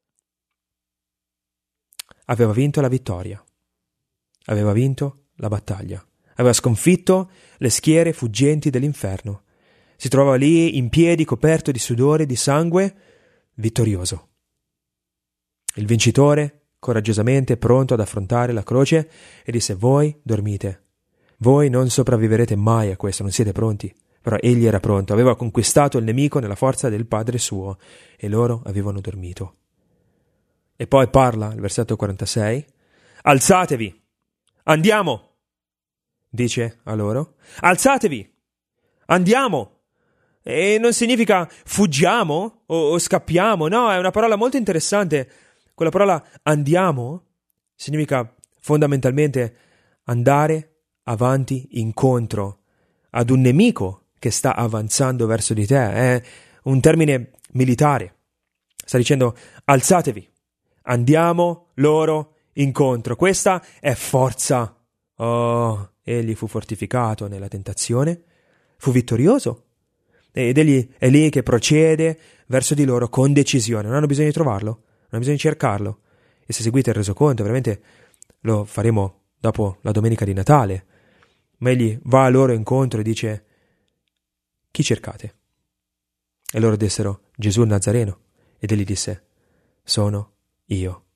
Speaker 2: Aveva vinto la vittoria. Aveva vinto la battaglia. Aveva sconfitto le schiere fuggenti dell'inferno. Si trovava lì in piedi, coperto di sudore e di sangue, vittorioso. Il vincitore, coraggiosamente pronto ad affrontare la croce, e disse: «Voi dormite. Voi non sopravviverete mai a questo, non siete pronti». Però egli era pronto, aveva conquistato il nemico nella forza del Padre suo, e loro avevano dormito. E poi parla, il versetto 46, «Alzatevi, andiamo!» Dice a loro: «Alzatevi, andiamo!» E non significa fuggiamo o scappiamo, no, è una parola molto interessante. Quella parola andiamo significa fondamentalmente andare avanti incontro ad un nemico che sta avanzando verso di te. È un termine militare. Sta dicendo: alzatevi, andiamo loro incontro. Questa è forza. Oh, egli fu fortificato nella tentazione, fu vittorioso. Ed egli è lì che procede verso di loro con decisione. Non hanno bisogno di trovarlo, non hanno bisogno di cercarlo. E se seguite il resoconto, veramente lo faremo dopo la domenica di Natale. Ma egli va a loro incontro e dice: «Chi cercate?» E loro dissero: «Gesù il Nazareno». Ed egli disse: «Sono io».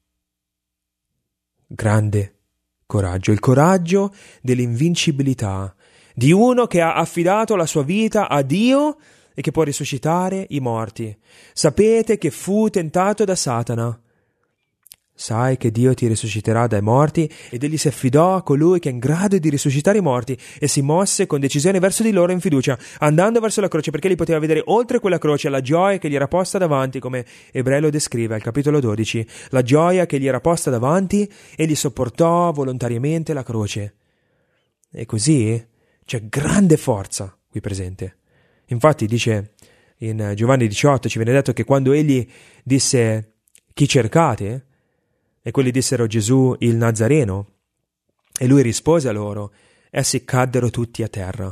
Speaker 2: Grande coraggio, il coraggio dell'invincibilità, di uno che ha affidato la sua vita a Dio e che può risuscitare i morti. Sapete che fu tentato da Satana. Sai che Dio ti risusciterà dai morti, ed egli si affidò a colui che è in grado di risuscitare i morti e si mosse con decisione verso di loro in fiducia, andando verso la croce, perché egli poteva vedere oltre quella croce la gioia che gli era posta davanti, come Ebrei lo descrive al capitolo 12. La gioia che gli era posta davanti, egli sopportò volontariamente la croce. E così c'è grande forza qui presente. Infatti dice in Giovanni 18, ci viene detto che quando egli disse: «Chi cercate?» e quelli dissero: «Gesù il Nazareno», E lui rispose a loro. Essi caddero tutti a terra,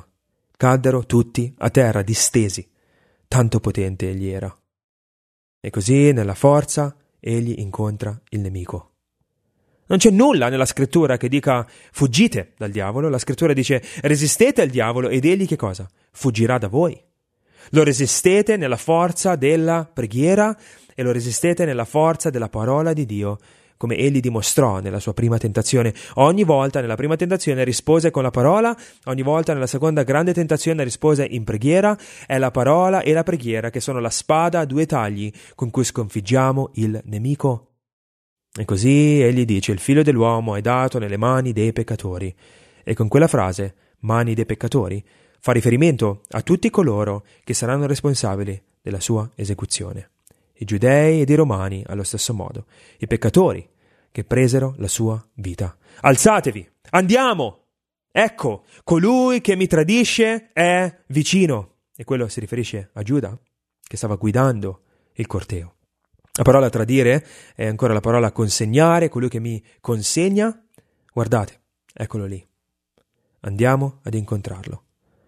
Speaker 2: distesi, tanto potente egli era. E così, nella forza, egli incontra il nemico. Non c'è nulla nella scrittura che dica fuggite dal diavolo. La scrittura dice resistete al diavolo ed egli che cosa? Fuggirà da voi. Lo resistete nella forza della preghiera e lo resistete nella forza della parola di Dio, come egli dimostrò nella sua prima tentazione. Ogni volta nella prima tentazione rispose con la parola, ogni volta nella seconda grande tentazione rispose in preghiera. È la parola e la preghiera che sono la spada a due tagli con cui sconfiggiamo il nemico. E così egli dice: il figlio dell'uomo è dato nelle mani dei peccatori. E con quella frase, mani dei peccatori, fa riferimento a tutti coloro che saranno responsabili della sua esecuzione. I giudei ed i romani allo stesso modo, i peccatori che presero la sua vita. Alzatevi, andiamo! Ecco, colui che mi tradisce è vicino. E quello si riferisce a Giuda, che stava guidando il corteo. La parola tradire è ancora la parola consegnare, colui che mi consegna. Guardate, eccolo lì. Andiamo ad incontrarlo.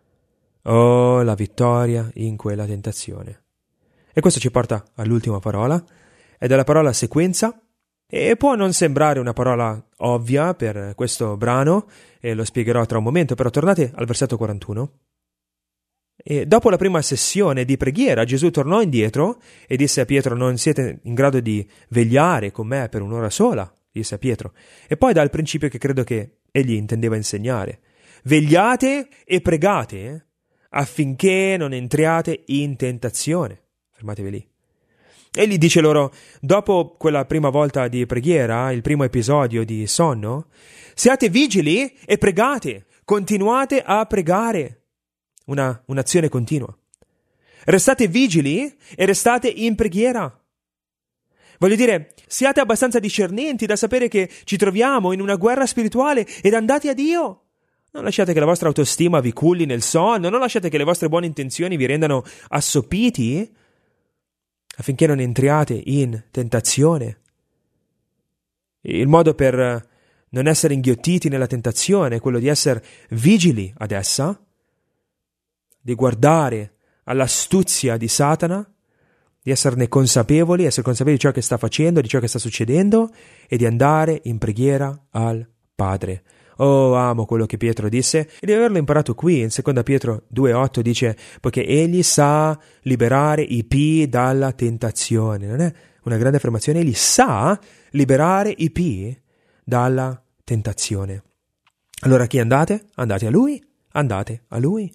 Speaker 2: Oh, la vittoria in quella tentazione. E questo ci porta all'ultima parola, ed è la parola sequenza, e può non sembrare una parola ovvia per questo brano, e lo spiegherò tra un momento, però tornate al versetto 41. E dopo la prima sessione di preghiera, Gesù tornò indietro e disse a Pietro: non siete in grado di vegliare con me per un'ora sola? Disse a Pietro. E poi dal principio che credo che egli intendeva insegnare: vegliate e pregate affinché non entriate in tentazione. Fermatevi lì. Egli dice loro, dopo quella prima volta di preghiera, il primo episodio di sonno: siate vigili e pregate, continuate a pregare. Un'azione continua. Restate vigili e restate in preghiera. Voglio dire, siate abbastanza discernenti da sapere che ci troviamo in una guerra spirituale ed andate a Dio. Non lasciate che la vostra autostima vi culli nel sonno, non lasciate che le vostre buone intenzioni vi rendano assopiti, affinché non entriate in tentazione. Il modo per non essere inghiottiti nella tentazione è quello di essere vigili ad essa, di guardare all'astuzia di Satana, di essere consapevoli di ciò che sta facendo, di ciò che sta succedendo, e di andare in preghiera al Padre. Oh, amo quello che Pietro disse, e di averlo imparato qui. In 2 Pietro 2,8 dice: poiché egli sa liberare i pii dalla tentazione. Non è una grande affermazione? Egli sa liberare i pii dalla tentazione. Allora a chi andate? Andate a Lui, andate a Lui.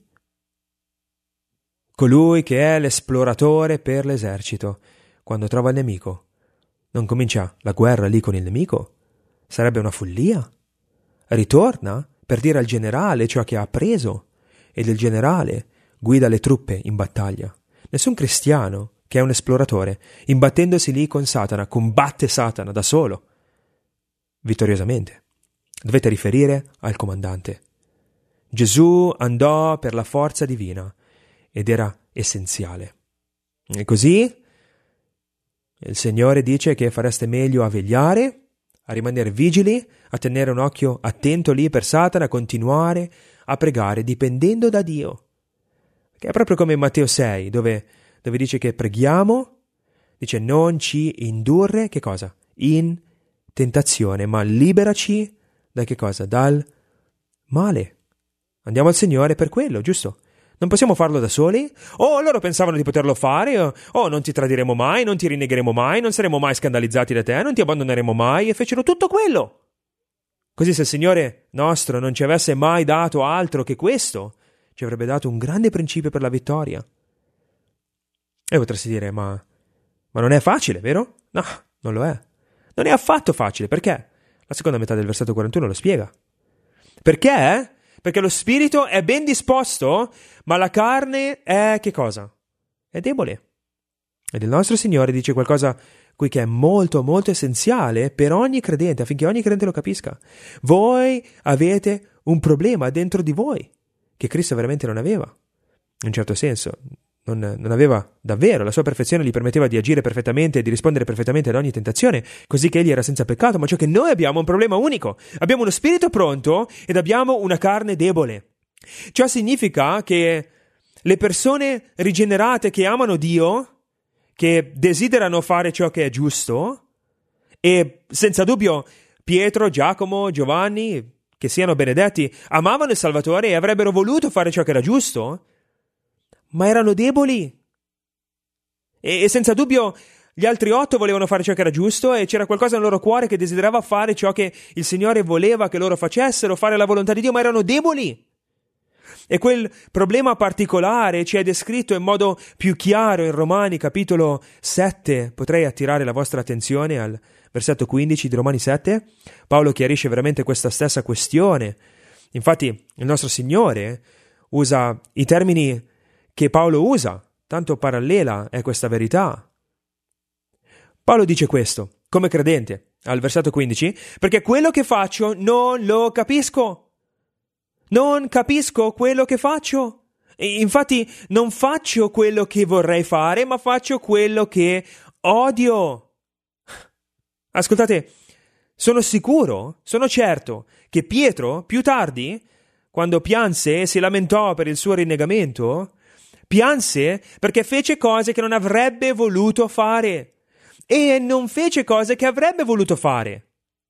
Speaker 2: Colui che è l'esploratore per l'esercito, quando trova il nemico, non comincia la guerra lì con il nemico? Sarebbe una follia. Ritorna per dire al generale ciò che ha appreso, ed il generale guida le truppe in battaglia. Nessun cristiano che è un esploratore, imbattendosi lì con Satana, combatte Satana da solo, vittoriosamente. Dovete riferire al comandante. Gesù andò per la forza divina, ed era essenziale. E così il Signore dice che fareste meglio a vegliare, a rimanere vigili, a tenere un occhio attento lì per Satana, a continuare a pregare dipendendo da Dio. Che è proprio come in Matteo 6, dove dice che preghiamo, dice non ci indurre, che cosa? In tentazione, ma liberaci da che cosa? Dal male. Andiamo al Signore per quello, giusto? Non possiamo farlo da soli? Loro pensavano di poterlo fare, non ti tradiremo mai, non ti rinnegheremo mai, non saremo mai scandalizzati da te, non ti abbandoneremo mai, e fecero tutto quello. Così se il Signore nostro non ci avesse mai dato altro che questo, ci avrebbe dato un grande principio per la vittoria. E potresti dire, ma non è facile, vero? No, non lo è. Non è affatto facile, perché? La seconda metà del versetto 41 lo spiega. Perché? Perché lo spirito è ben disposto, ma la carne è che cosa? È debole. Ed il nostro Signore dice qualcosa qui che è molto, molto essenziale per ogni credente, affinché ogni credente lo capisca. Voi avete un problema dentro di voi, che Cristo veramente non aveva. In un certo senso, non aveva davvero, la sua perfezione gli permetteva di agire perfettamente e di rispondere perfettamente ad ogni tentazione, così che egli era senza peccato, ma ciò che noi abbiamo è un problema unico. Abbiamo uno spirito pronto ed abbiamo una carne debole. Ciò significa che le persone rigenerate che amano Dio, che desiderano fare ciò che è giusto, e senza dubbio Pietro, Giacomo, Giovanni, che siano benedetti, amavano il Salvatore e avrebbero voluto fare ciò che era giusto, ma erano deboli. E senza dubbio gli altri 8 volevano fare ciò che era giusto e c'era qualcosa nel loro cuore che desiderava fare ciò che il Signore voleva che loro facessero, fare la volontà di Dio, ma erano deboli. E quel problema particolare ci è descritto in modo più chiaro in Romani capitolo 7. Potrei attirare la vostra attenzione al versetto 15 di Romani 7. Paolo chiarisce veramente questa stessa questione. Infatti il nostro Signore usa i termini che Paolo usa, tanto parallela è questa verità. Paolo dice questo, come credente, al versetto 15, perché quello che faccio non lo capisco. Non capisco quello che faccio. E infatti non faccio quello che vorrei fare, ma faccio quello che odio. Ascoltate, sono sicuro, sono certo che Pietro, più tardi, quando pianse e si lamentò per il suo rinnegamento, pianse perché fece cose che non avrebbe voluto fare e non fece cose che avrebbe voluto fare.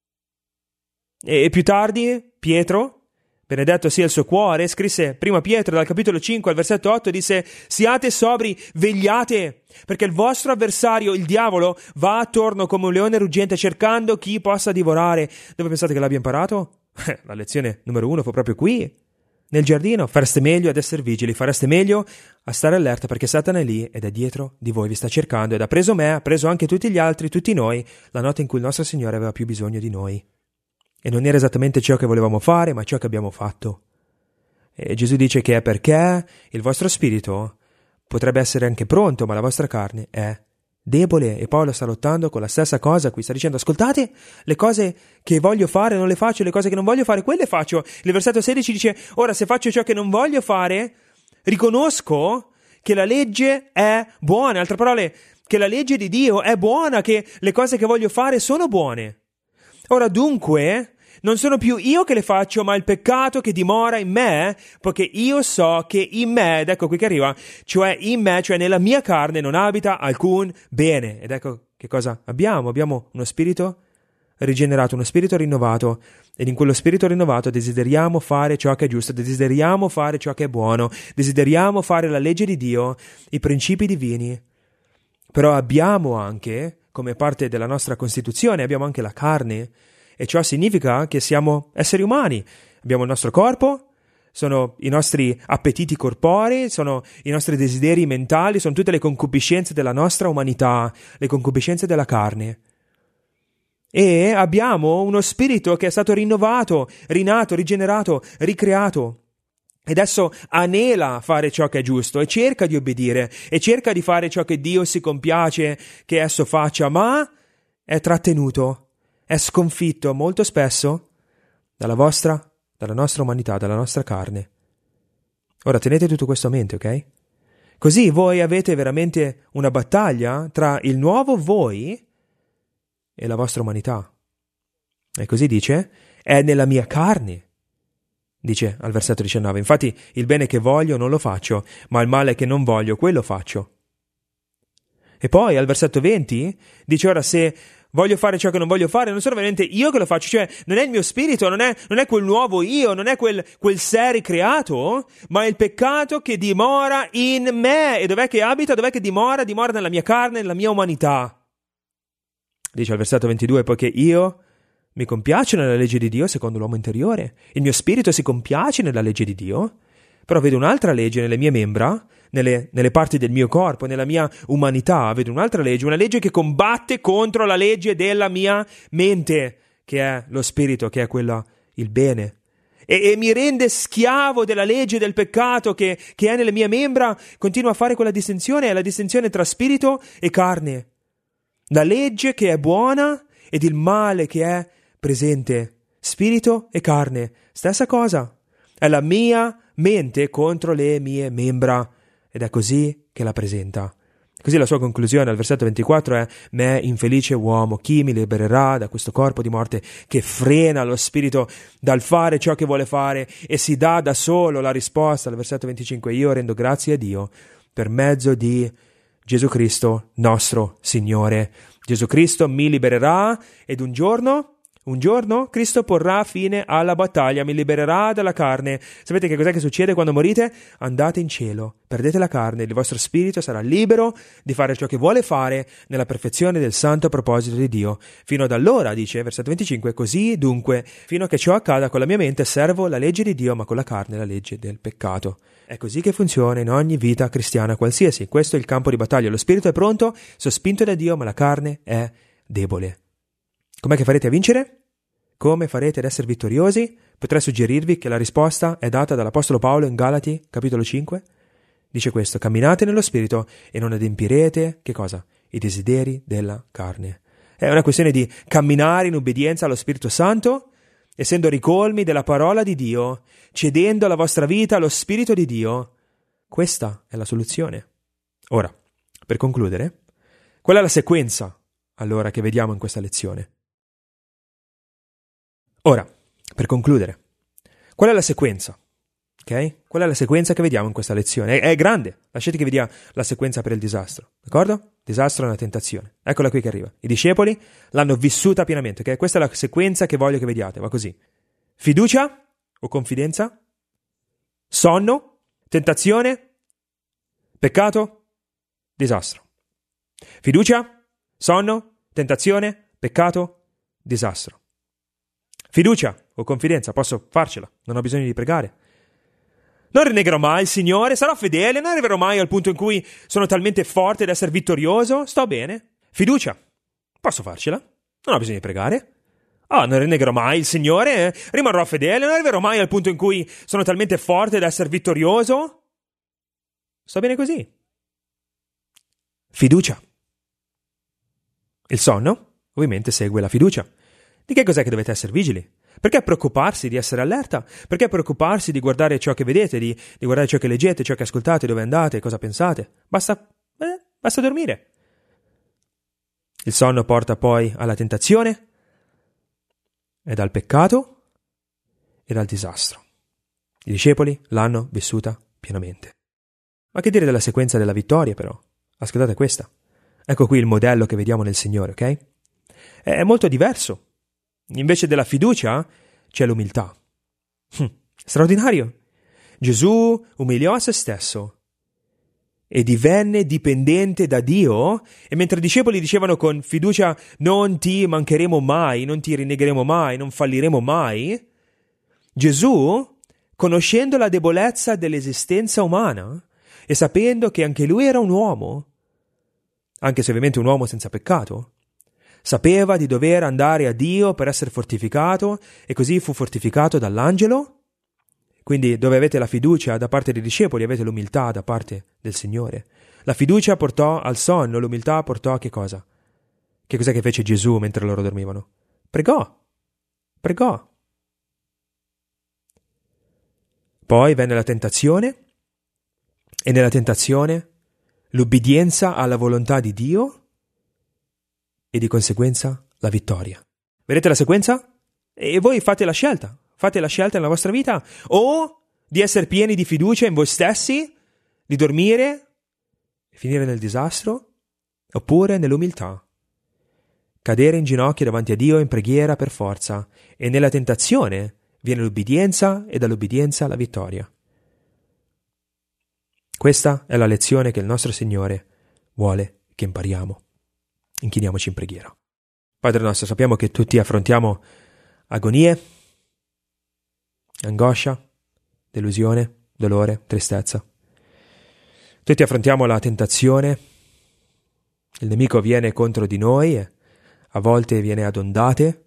Speaker 2: E più tardi Pietro, benedetto sia il suo cuore, scrisse prima Pietro dal capitolo 5 al versetto 8, disse: siate sobri, vegliate, perché il vostro avversario, il diavolo, va attorno come un leone ruggente cercando chi possa divorare. Dove pensate che l'abbia imparato? La lezione numero 1 fu proprio qui, nel giardino. Fareste meglio ad essere vigili, fareste meglio a stare allerta, perché Satana è lì ed è dietro di voi, vi sta cercando ed ha preso me, ha preso anche tutti gli altri, tutti noi, la notte in cui il nostro Signore aveva più bisogno di noi. E non era esattamente ciò che volevamo fare, ma ciò che abbiamo fatto. E Gesù dice che è perché il vostro spirito potrebbe essere anche pronto, ma la vostra carne è debole. E Paolo sta lottando con la stessa cosa qui, sta dicendo: ascoltate, le cose che voglio fare non le faccio, le cose che non voglio fare quelle faccio. Il versetto 16 dice: ora se faccio ciò che non voglio fare, riconosco che la legge è buona. In altre parole, che la legge di Dio è buona, che le cose che voglio fare sono buone. Ora dunque, non sono più io che le faccio, ma il peccato che dimora in me, poiché io so che in me, ed ecco qui che arriva, cioè in me, cioè nella mia carne, non abita alcun bene. Ed ecco che cosa abbiamo. Abbiamo uno spirito rigenerato, uno spirito rinnovato, ed in quello spirito rinnovato desideriamo fare ciò che è giusto, desideriamo fare ciò che è buono, desideriamo fare la legge di Dio, i principi divini. Però abbiamo anche, come parte della nostra costituzione, abbiamo anche la carne, e ciò significa che siamo esseri umani. Abbiamo il nostro corpo, sono i nostri appetiti corporei, sono i nostri desideri mentali, sono tutte le concupiscenze della nostra umanità, le concupiscenze della carne. E abbiamo uno spirito che è stato rinnovato, rinato, rigenerato, ricreato. E adesso anela a fare ciò che è giusto e cerca di obbedire e cerca di fare ciò che Dio si compiace che esso faccia, ma è trattenuto, è sconfitto molto spesso dalla nostra umanità, dalla nostra carne. Ora tenete tutto questo a mente, ok? Così voi avete veramente una battaglia tra il nuovo voi e la vostra umanità. E così dice: è nella mia carne. Dice al versetto 19, infatti il bene che voglio non lo faccio, ma il male che non voglio, quello faccio. E poi al versetto 20 dice: ora se voglio fare ciò che non voglio fare, non sono veramente io che lo faccio, cioè non è il mio spirito, non è quel nuovo io, non è quel sé ricreato, ma è il peccato che dimora in me. E dov'è che abita? Dov'è che dimora? Dimora nella mia carne, nella mia umanità. Dice al versetto 22, poiché io mi compiaccio nella legge di Dio secondo l'uomo interiore. Il mio spirito si compiace nella legge di Dio, però vedo un'altra legge nelle mie membra, nelle parti del mio corpo, nella mia umanità. Vedo un'altra legge, una legge che combatte contro la legge della mia mente, che è lo spirito, che è quella, il bene. E mi rende schiavo della legge del peccato che è nelle mie membra. Continua a fare quella distinzione, è la distinzione tra spirito e carne. La legge che è buona ed il male che è presente, spirito e carne, stessa cosa, è la mia mente contro le mie membra. ed è così che la presenta. Così la sua conclusione al versetto 24 è: «Me, infelice uomo, chi mi libererà da questo corpo di morte che frena lo spirito dal fare ciò che vuole fare?» E si dà da solo la risposta al versetto 25: «Io rendo grazie a Dio per mezzo di Gesù Cristo, nostro Signore». Gesù Cristo mi libererà ed un giorno Cristo porrà fine alla battaglia, mi libererà dalla carne. Sapete che cos'è che succede quando morite? Andate in cielo, perdete la carne, il vostro spirito sarà libero di fare ciò che vuole fare nella perfezione del santo proposito di Dio. Fino ad allora, dice versetto 25, così dunque, fino a che ciò accada, con la mia mente servo la legge di Dio, ma con la carne la legge del peccato. È così che funziona in ogni vita cristiana qualsiasi. Questo è il campo di battaglia. Lo spirito è pronto, sospinto da Dio, ma la carne è debole. Com'è che farete a vincere? Come farete ad essere vittoriosi? Potrei suggerirvi che la risposta è data dall'Apostolo Paolo in Galati, capitolo 5. Dice questo: camminate nello spirito e non adempirete, che cosa? I desideri della carne. È una questione di camminare in obbedienza allo Spirito Santo, essendo ricolmi della parola di Dio, cedendo la vostra vita allo Spirito di Dio. Questa è la soluzione. Ora, per concludere, qual è la sequenza allora che vediamo in questa lezione? Ora, per concludere, qual è la sequenza? Ok? Qual è la sequenza che vediamo in questa lezione? È grande, lasciate che vi dia la sequenza per il disastro, d'accordo? Disastro è una tentazione, eccola qui che arriva. I discepoli l'hanno vissuta pienamente, ok? Questa è la sequenza che voglio che vediate, va così. Fiducia o confidenza, sonno, tentazione, peccato, disastro. Fiducia, sonno, tentazione, peccato, disastro. Fiducia o confidenza, posso farcela, non ho bisogno di pregare. Non rinnegherò mai il Signore, sarò fedele, non arriverò mai al punto in cui sono talmente forte da essere vittorioso, sto bene. Fiducia, posso farcela, non ho bisogno di pregare. Non rinnegherò mai il Signore, rimarrò fedele, non arriverò mai al punto in cui sono talmente forte da essere vittorioso, sto bene così. Fiducia. Il sonno, ovviamente, segue la fiducia. Di che cos'è che dovete essere vigili? Perché preoccuparsi di essere allerta? Perché preoccuparsi di guardare ciò che vedete, di guardare ciò che leggete, ciò che ascoltate, dove andate, cosa pensate? Basta dormire. Il sonno porta poi alla tentazione, ed al peccato, ed al disastro. I discepoli l'hanno vissuta pienamente. Ma che dire della sequenza della vittoria, però? Ascoltate questa. Ecco qui il modello che vediamo nel Signore, ok? È molto diverso. Invece della fiducia c'è l'umiltà. Straordinario. Gesù umiliò se stesso e divenne dipendente da Dio, e mentre i discepoli dicevano con fiducia: non ti mancheremo mai, non ti rinnegheremo mai, non falliremo mai, Gesù, conoscendo la debolezza dell'esistenza umana e sapendo che anche lui era un uomo, anche se ovviamente un uomo senza peccato, sapeva di dover andare a Dio per essere fortificato, e così fu fortificato dall'angelo. Quindi dove avete la fiducia da parte dei discepoli, avete l'umiltà da parte del Signore. La fiducia portò al sonno, l'umiltà portò a che cosa? Che cos'è che fece Gesù mentre loro dormivano? Pregò. Poi venne la tentazione, e nella tentazione l'ubbidienza alla volontà di Dio, e di conseguenza la vittoria. Vedete la sequenza? E voi fate la scelta nella vostra vita, o di essere pieni di fiducia in voi stessi, di dormire e finire nel disastro, oppure nell'umiltà, cadere in ginocchio davanti a Dio in preghiera per forza, e nella tentazione viene l'ubbidienza, e dall'ubbidienza la vittoria. Questa è la lezione che il nostro Signore vuole che impariamo. Inchiniamoci in preghiera. Padre nostro, sappiamo che tutti affrontiamo agonie, angoscia, delusione, dolore, tristezza. Tutti affrontiamo la tentazione. Il nemico viene contro di noi e a volte viene ad ondate.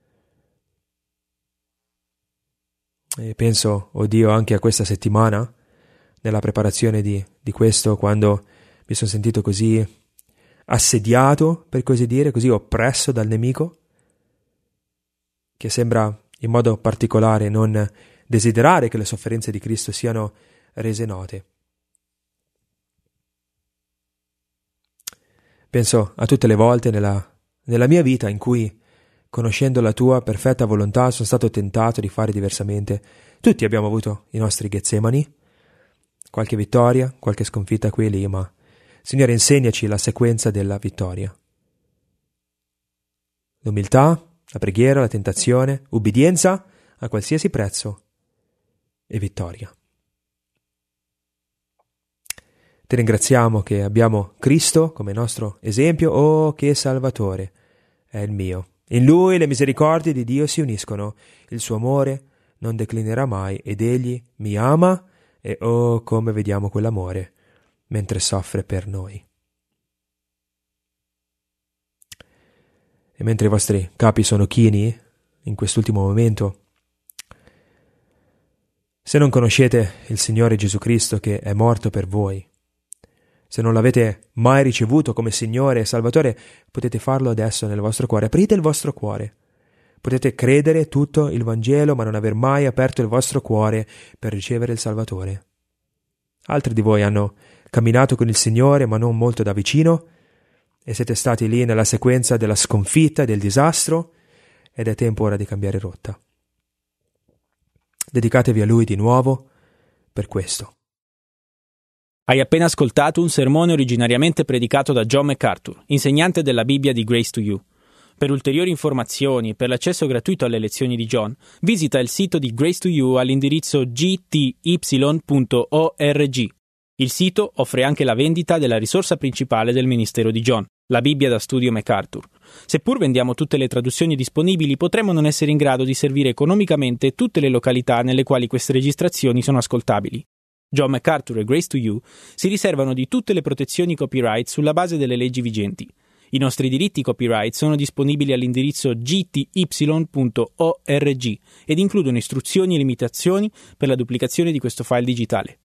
Speaker 2: E penso, oh Dio, anche a questa settimana, nella preparazione di questo, quando mi sono sentito così assediato, per così dire, così oppresso dal nemico, che sembra in modo particolare non desiderare che le sofferenze di Cristo siano rese note. Penso a tutte le volte nella mia vita in cui, conoscendo la tua perfetta volontà, sono stato tentato di fare diversamente. Tutti abbiamo avuto i nostri Getsemani, qualche vittoria, qualche sconfitta qui e lì, ma Signore, insegnaci la sequenza della vittoria. L'umiltà, la preghiera, la tentazione, ubbidienza a qualsiasi prezzo e vittoria. Ti ringraziamo che abbiamo Cristo come nostro esempio. Oh, che Salvatore è il mio. In Lui le misericordie di Dio si uniscono, il suo amore non declinerà mai ed Egli mi ama e oh, come vediamo quell'amore mentre soffre per noi. E mentre i vostri capi sono chini in quest'ultimo momento, se non conoscete il Signore Gesù Cristo che è morto per voi, se non l'avete mai ricevuto come Signore e Salvatore, potete farlo adesso nel vostro cuore. Aprite il vostro cuore. Potete credere tutto il Vangelo, ma non aver mai aperto il vostro cuore per ricevere il Salvatore. Altri di voi hanno camminato con il Signore, ma non molto da vicino, e siete stati lì nella sequenza della sconfitta e del disastro, ed è tempo ora di cambiare rotta. Dedicatevi a Lui di nuovo per questo.
Speaker 1: Hai appena ascoltato un sermone originariamente predicato da John MacArthur, insegnante della Bibbia di Grace to You. Per ulteriori informazioni e per l'accesso gratuito alle lezioni di John, visita il sito di Grace to You all'indirizzo gty.org. Il sito offre anche la vendita della risorsa principale del ministero di John, la Bibbia da studio MacArthur. Seppur vendiamo tutte le traduzioni disponibili, potremmo non essere in grado di servire economicamente tutte le località nelle quali queste registrazioni sono ascoltabili. John MacArthur e Grace to You si riservano di tutte le protezioni copyright sulla base delle leggi vigenti. I nostri diritti copyright sono disponibili all'indirizzo gty.org ed includono istruzioni e limitazioni per la duplicazione di questo file digitale.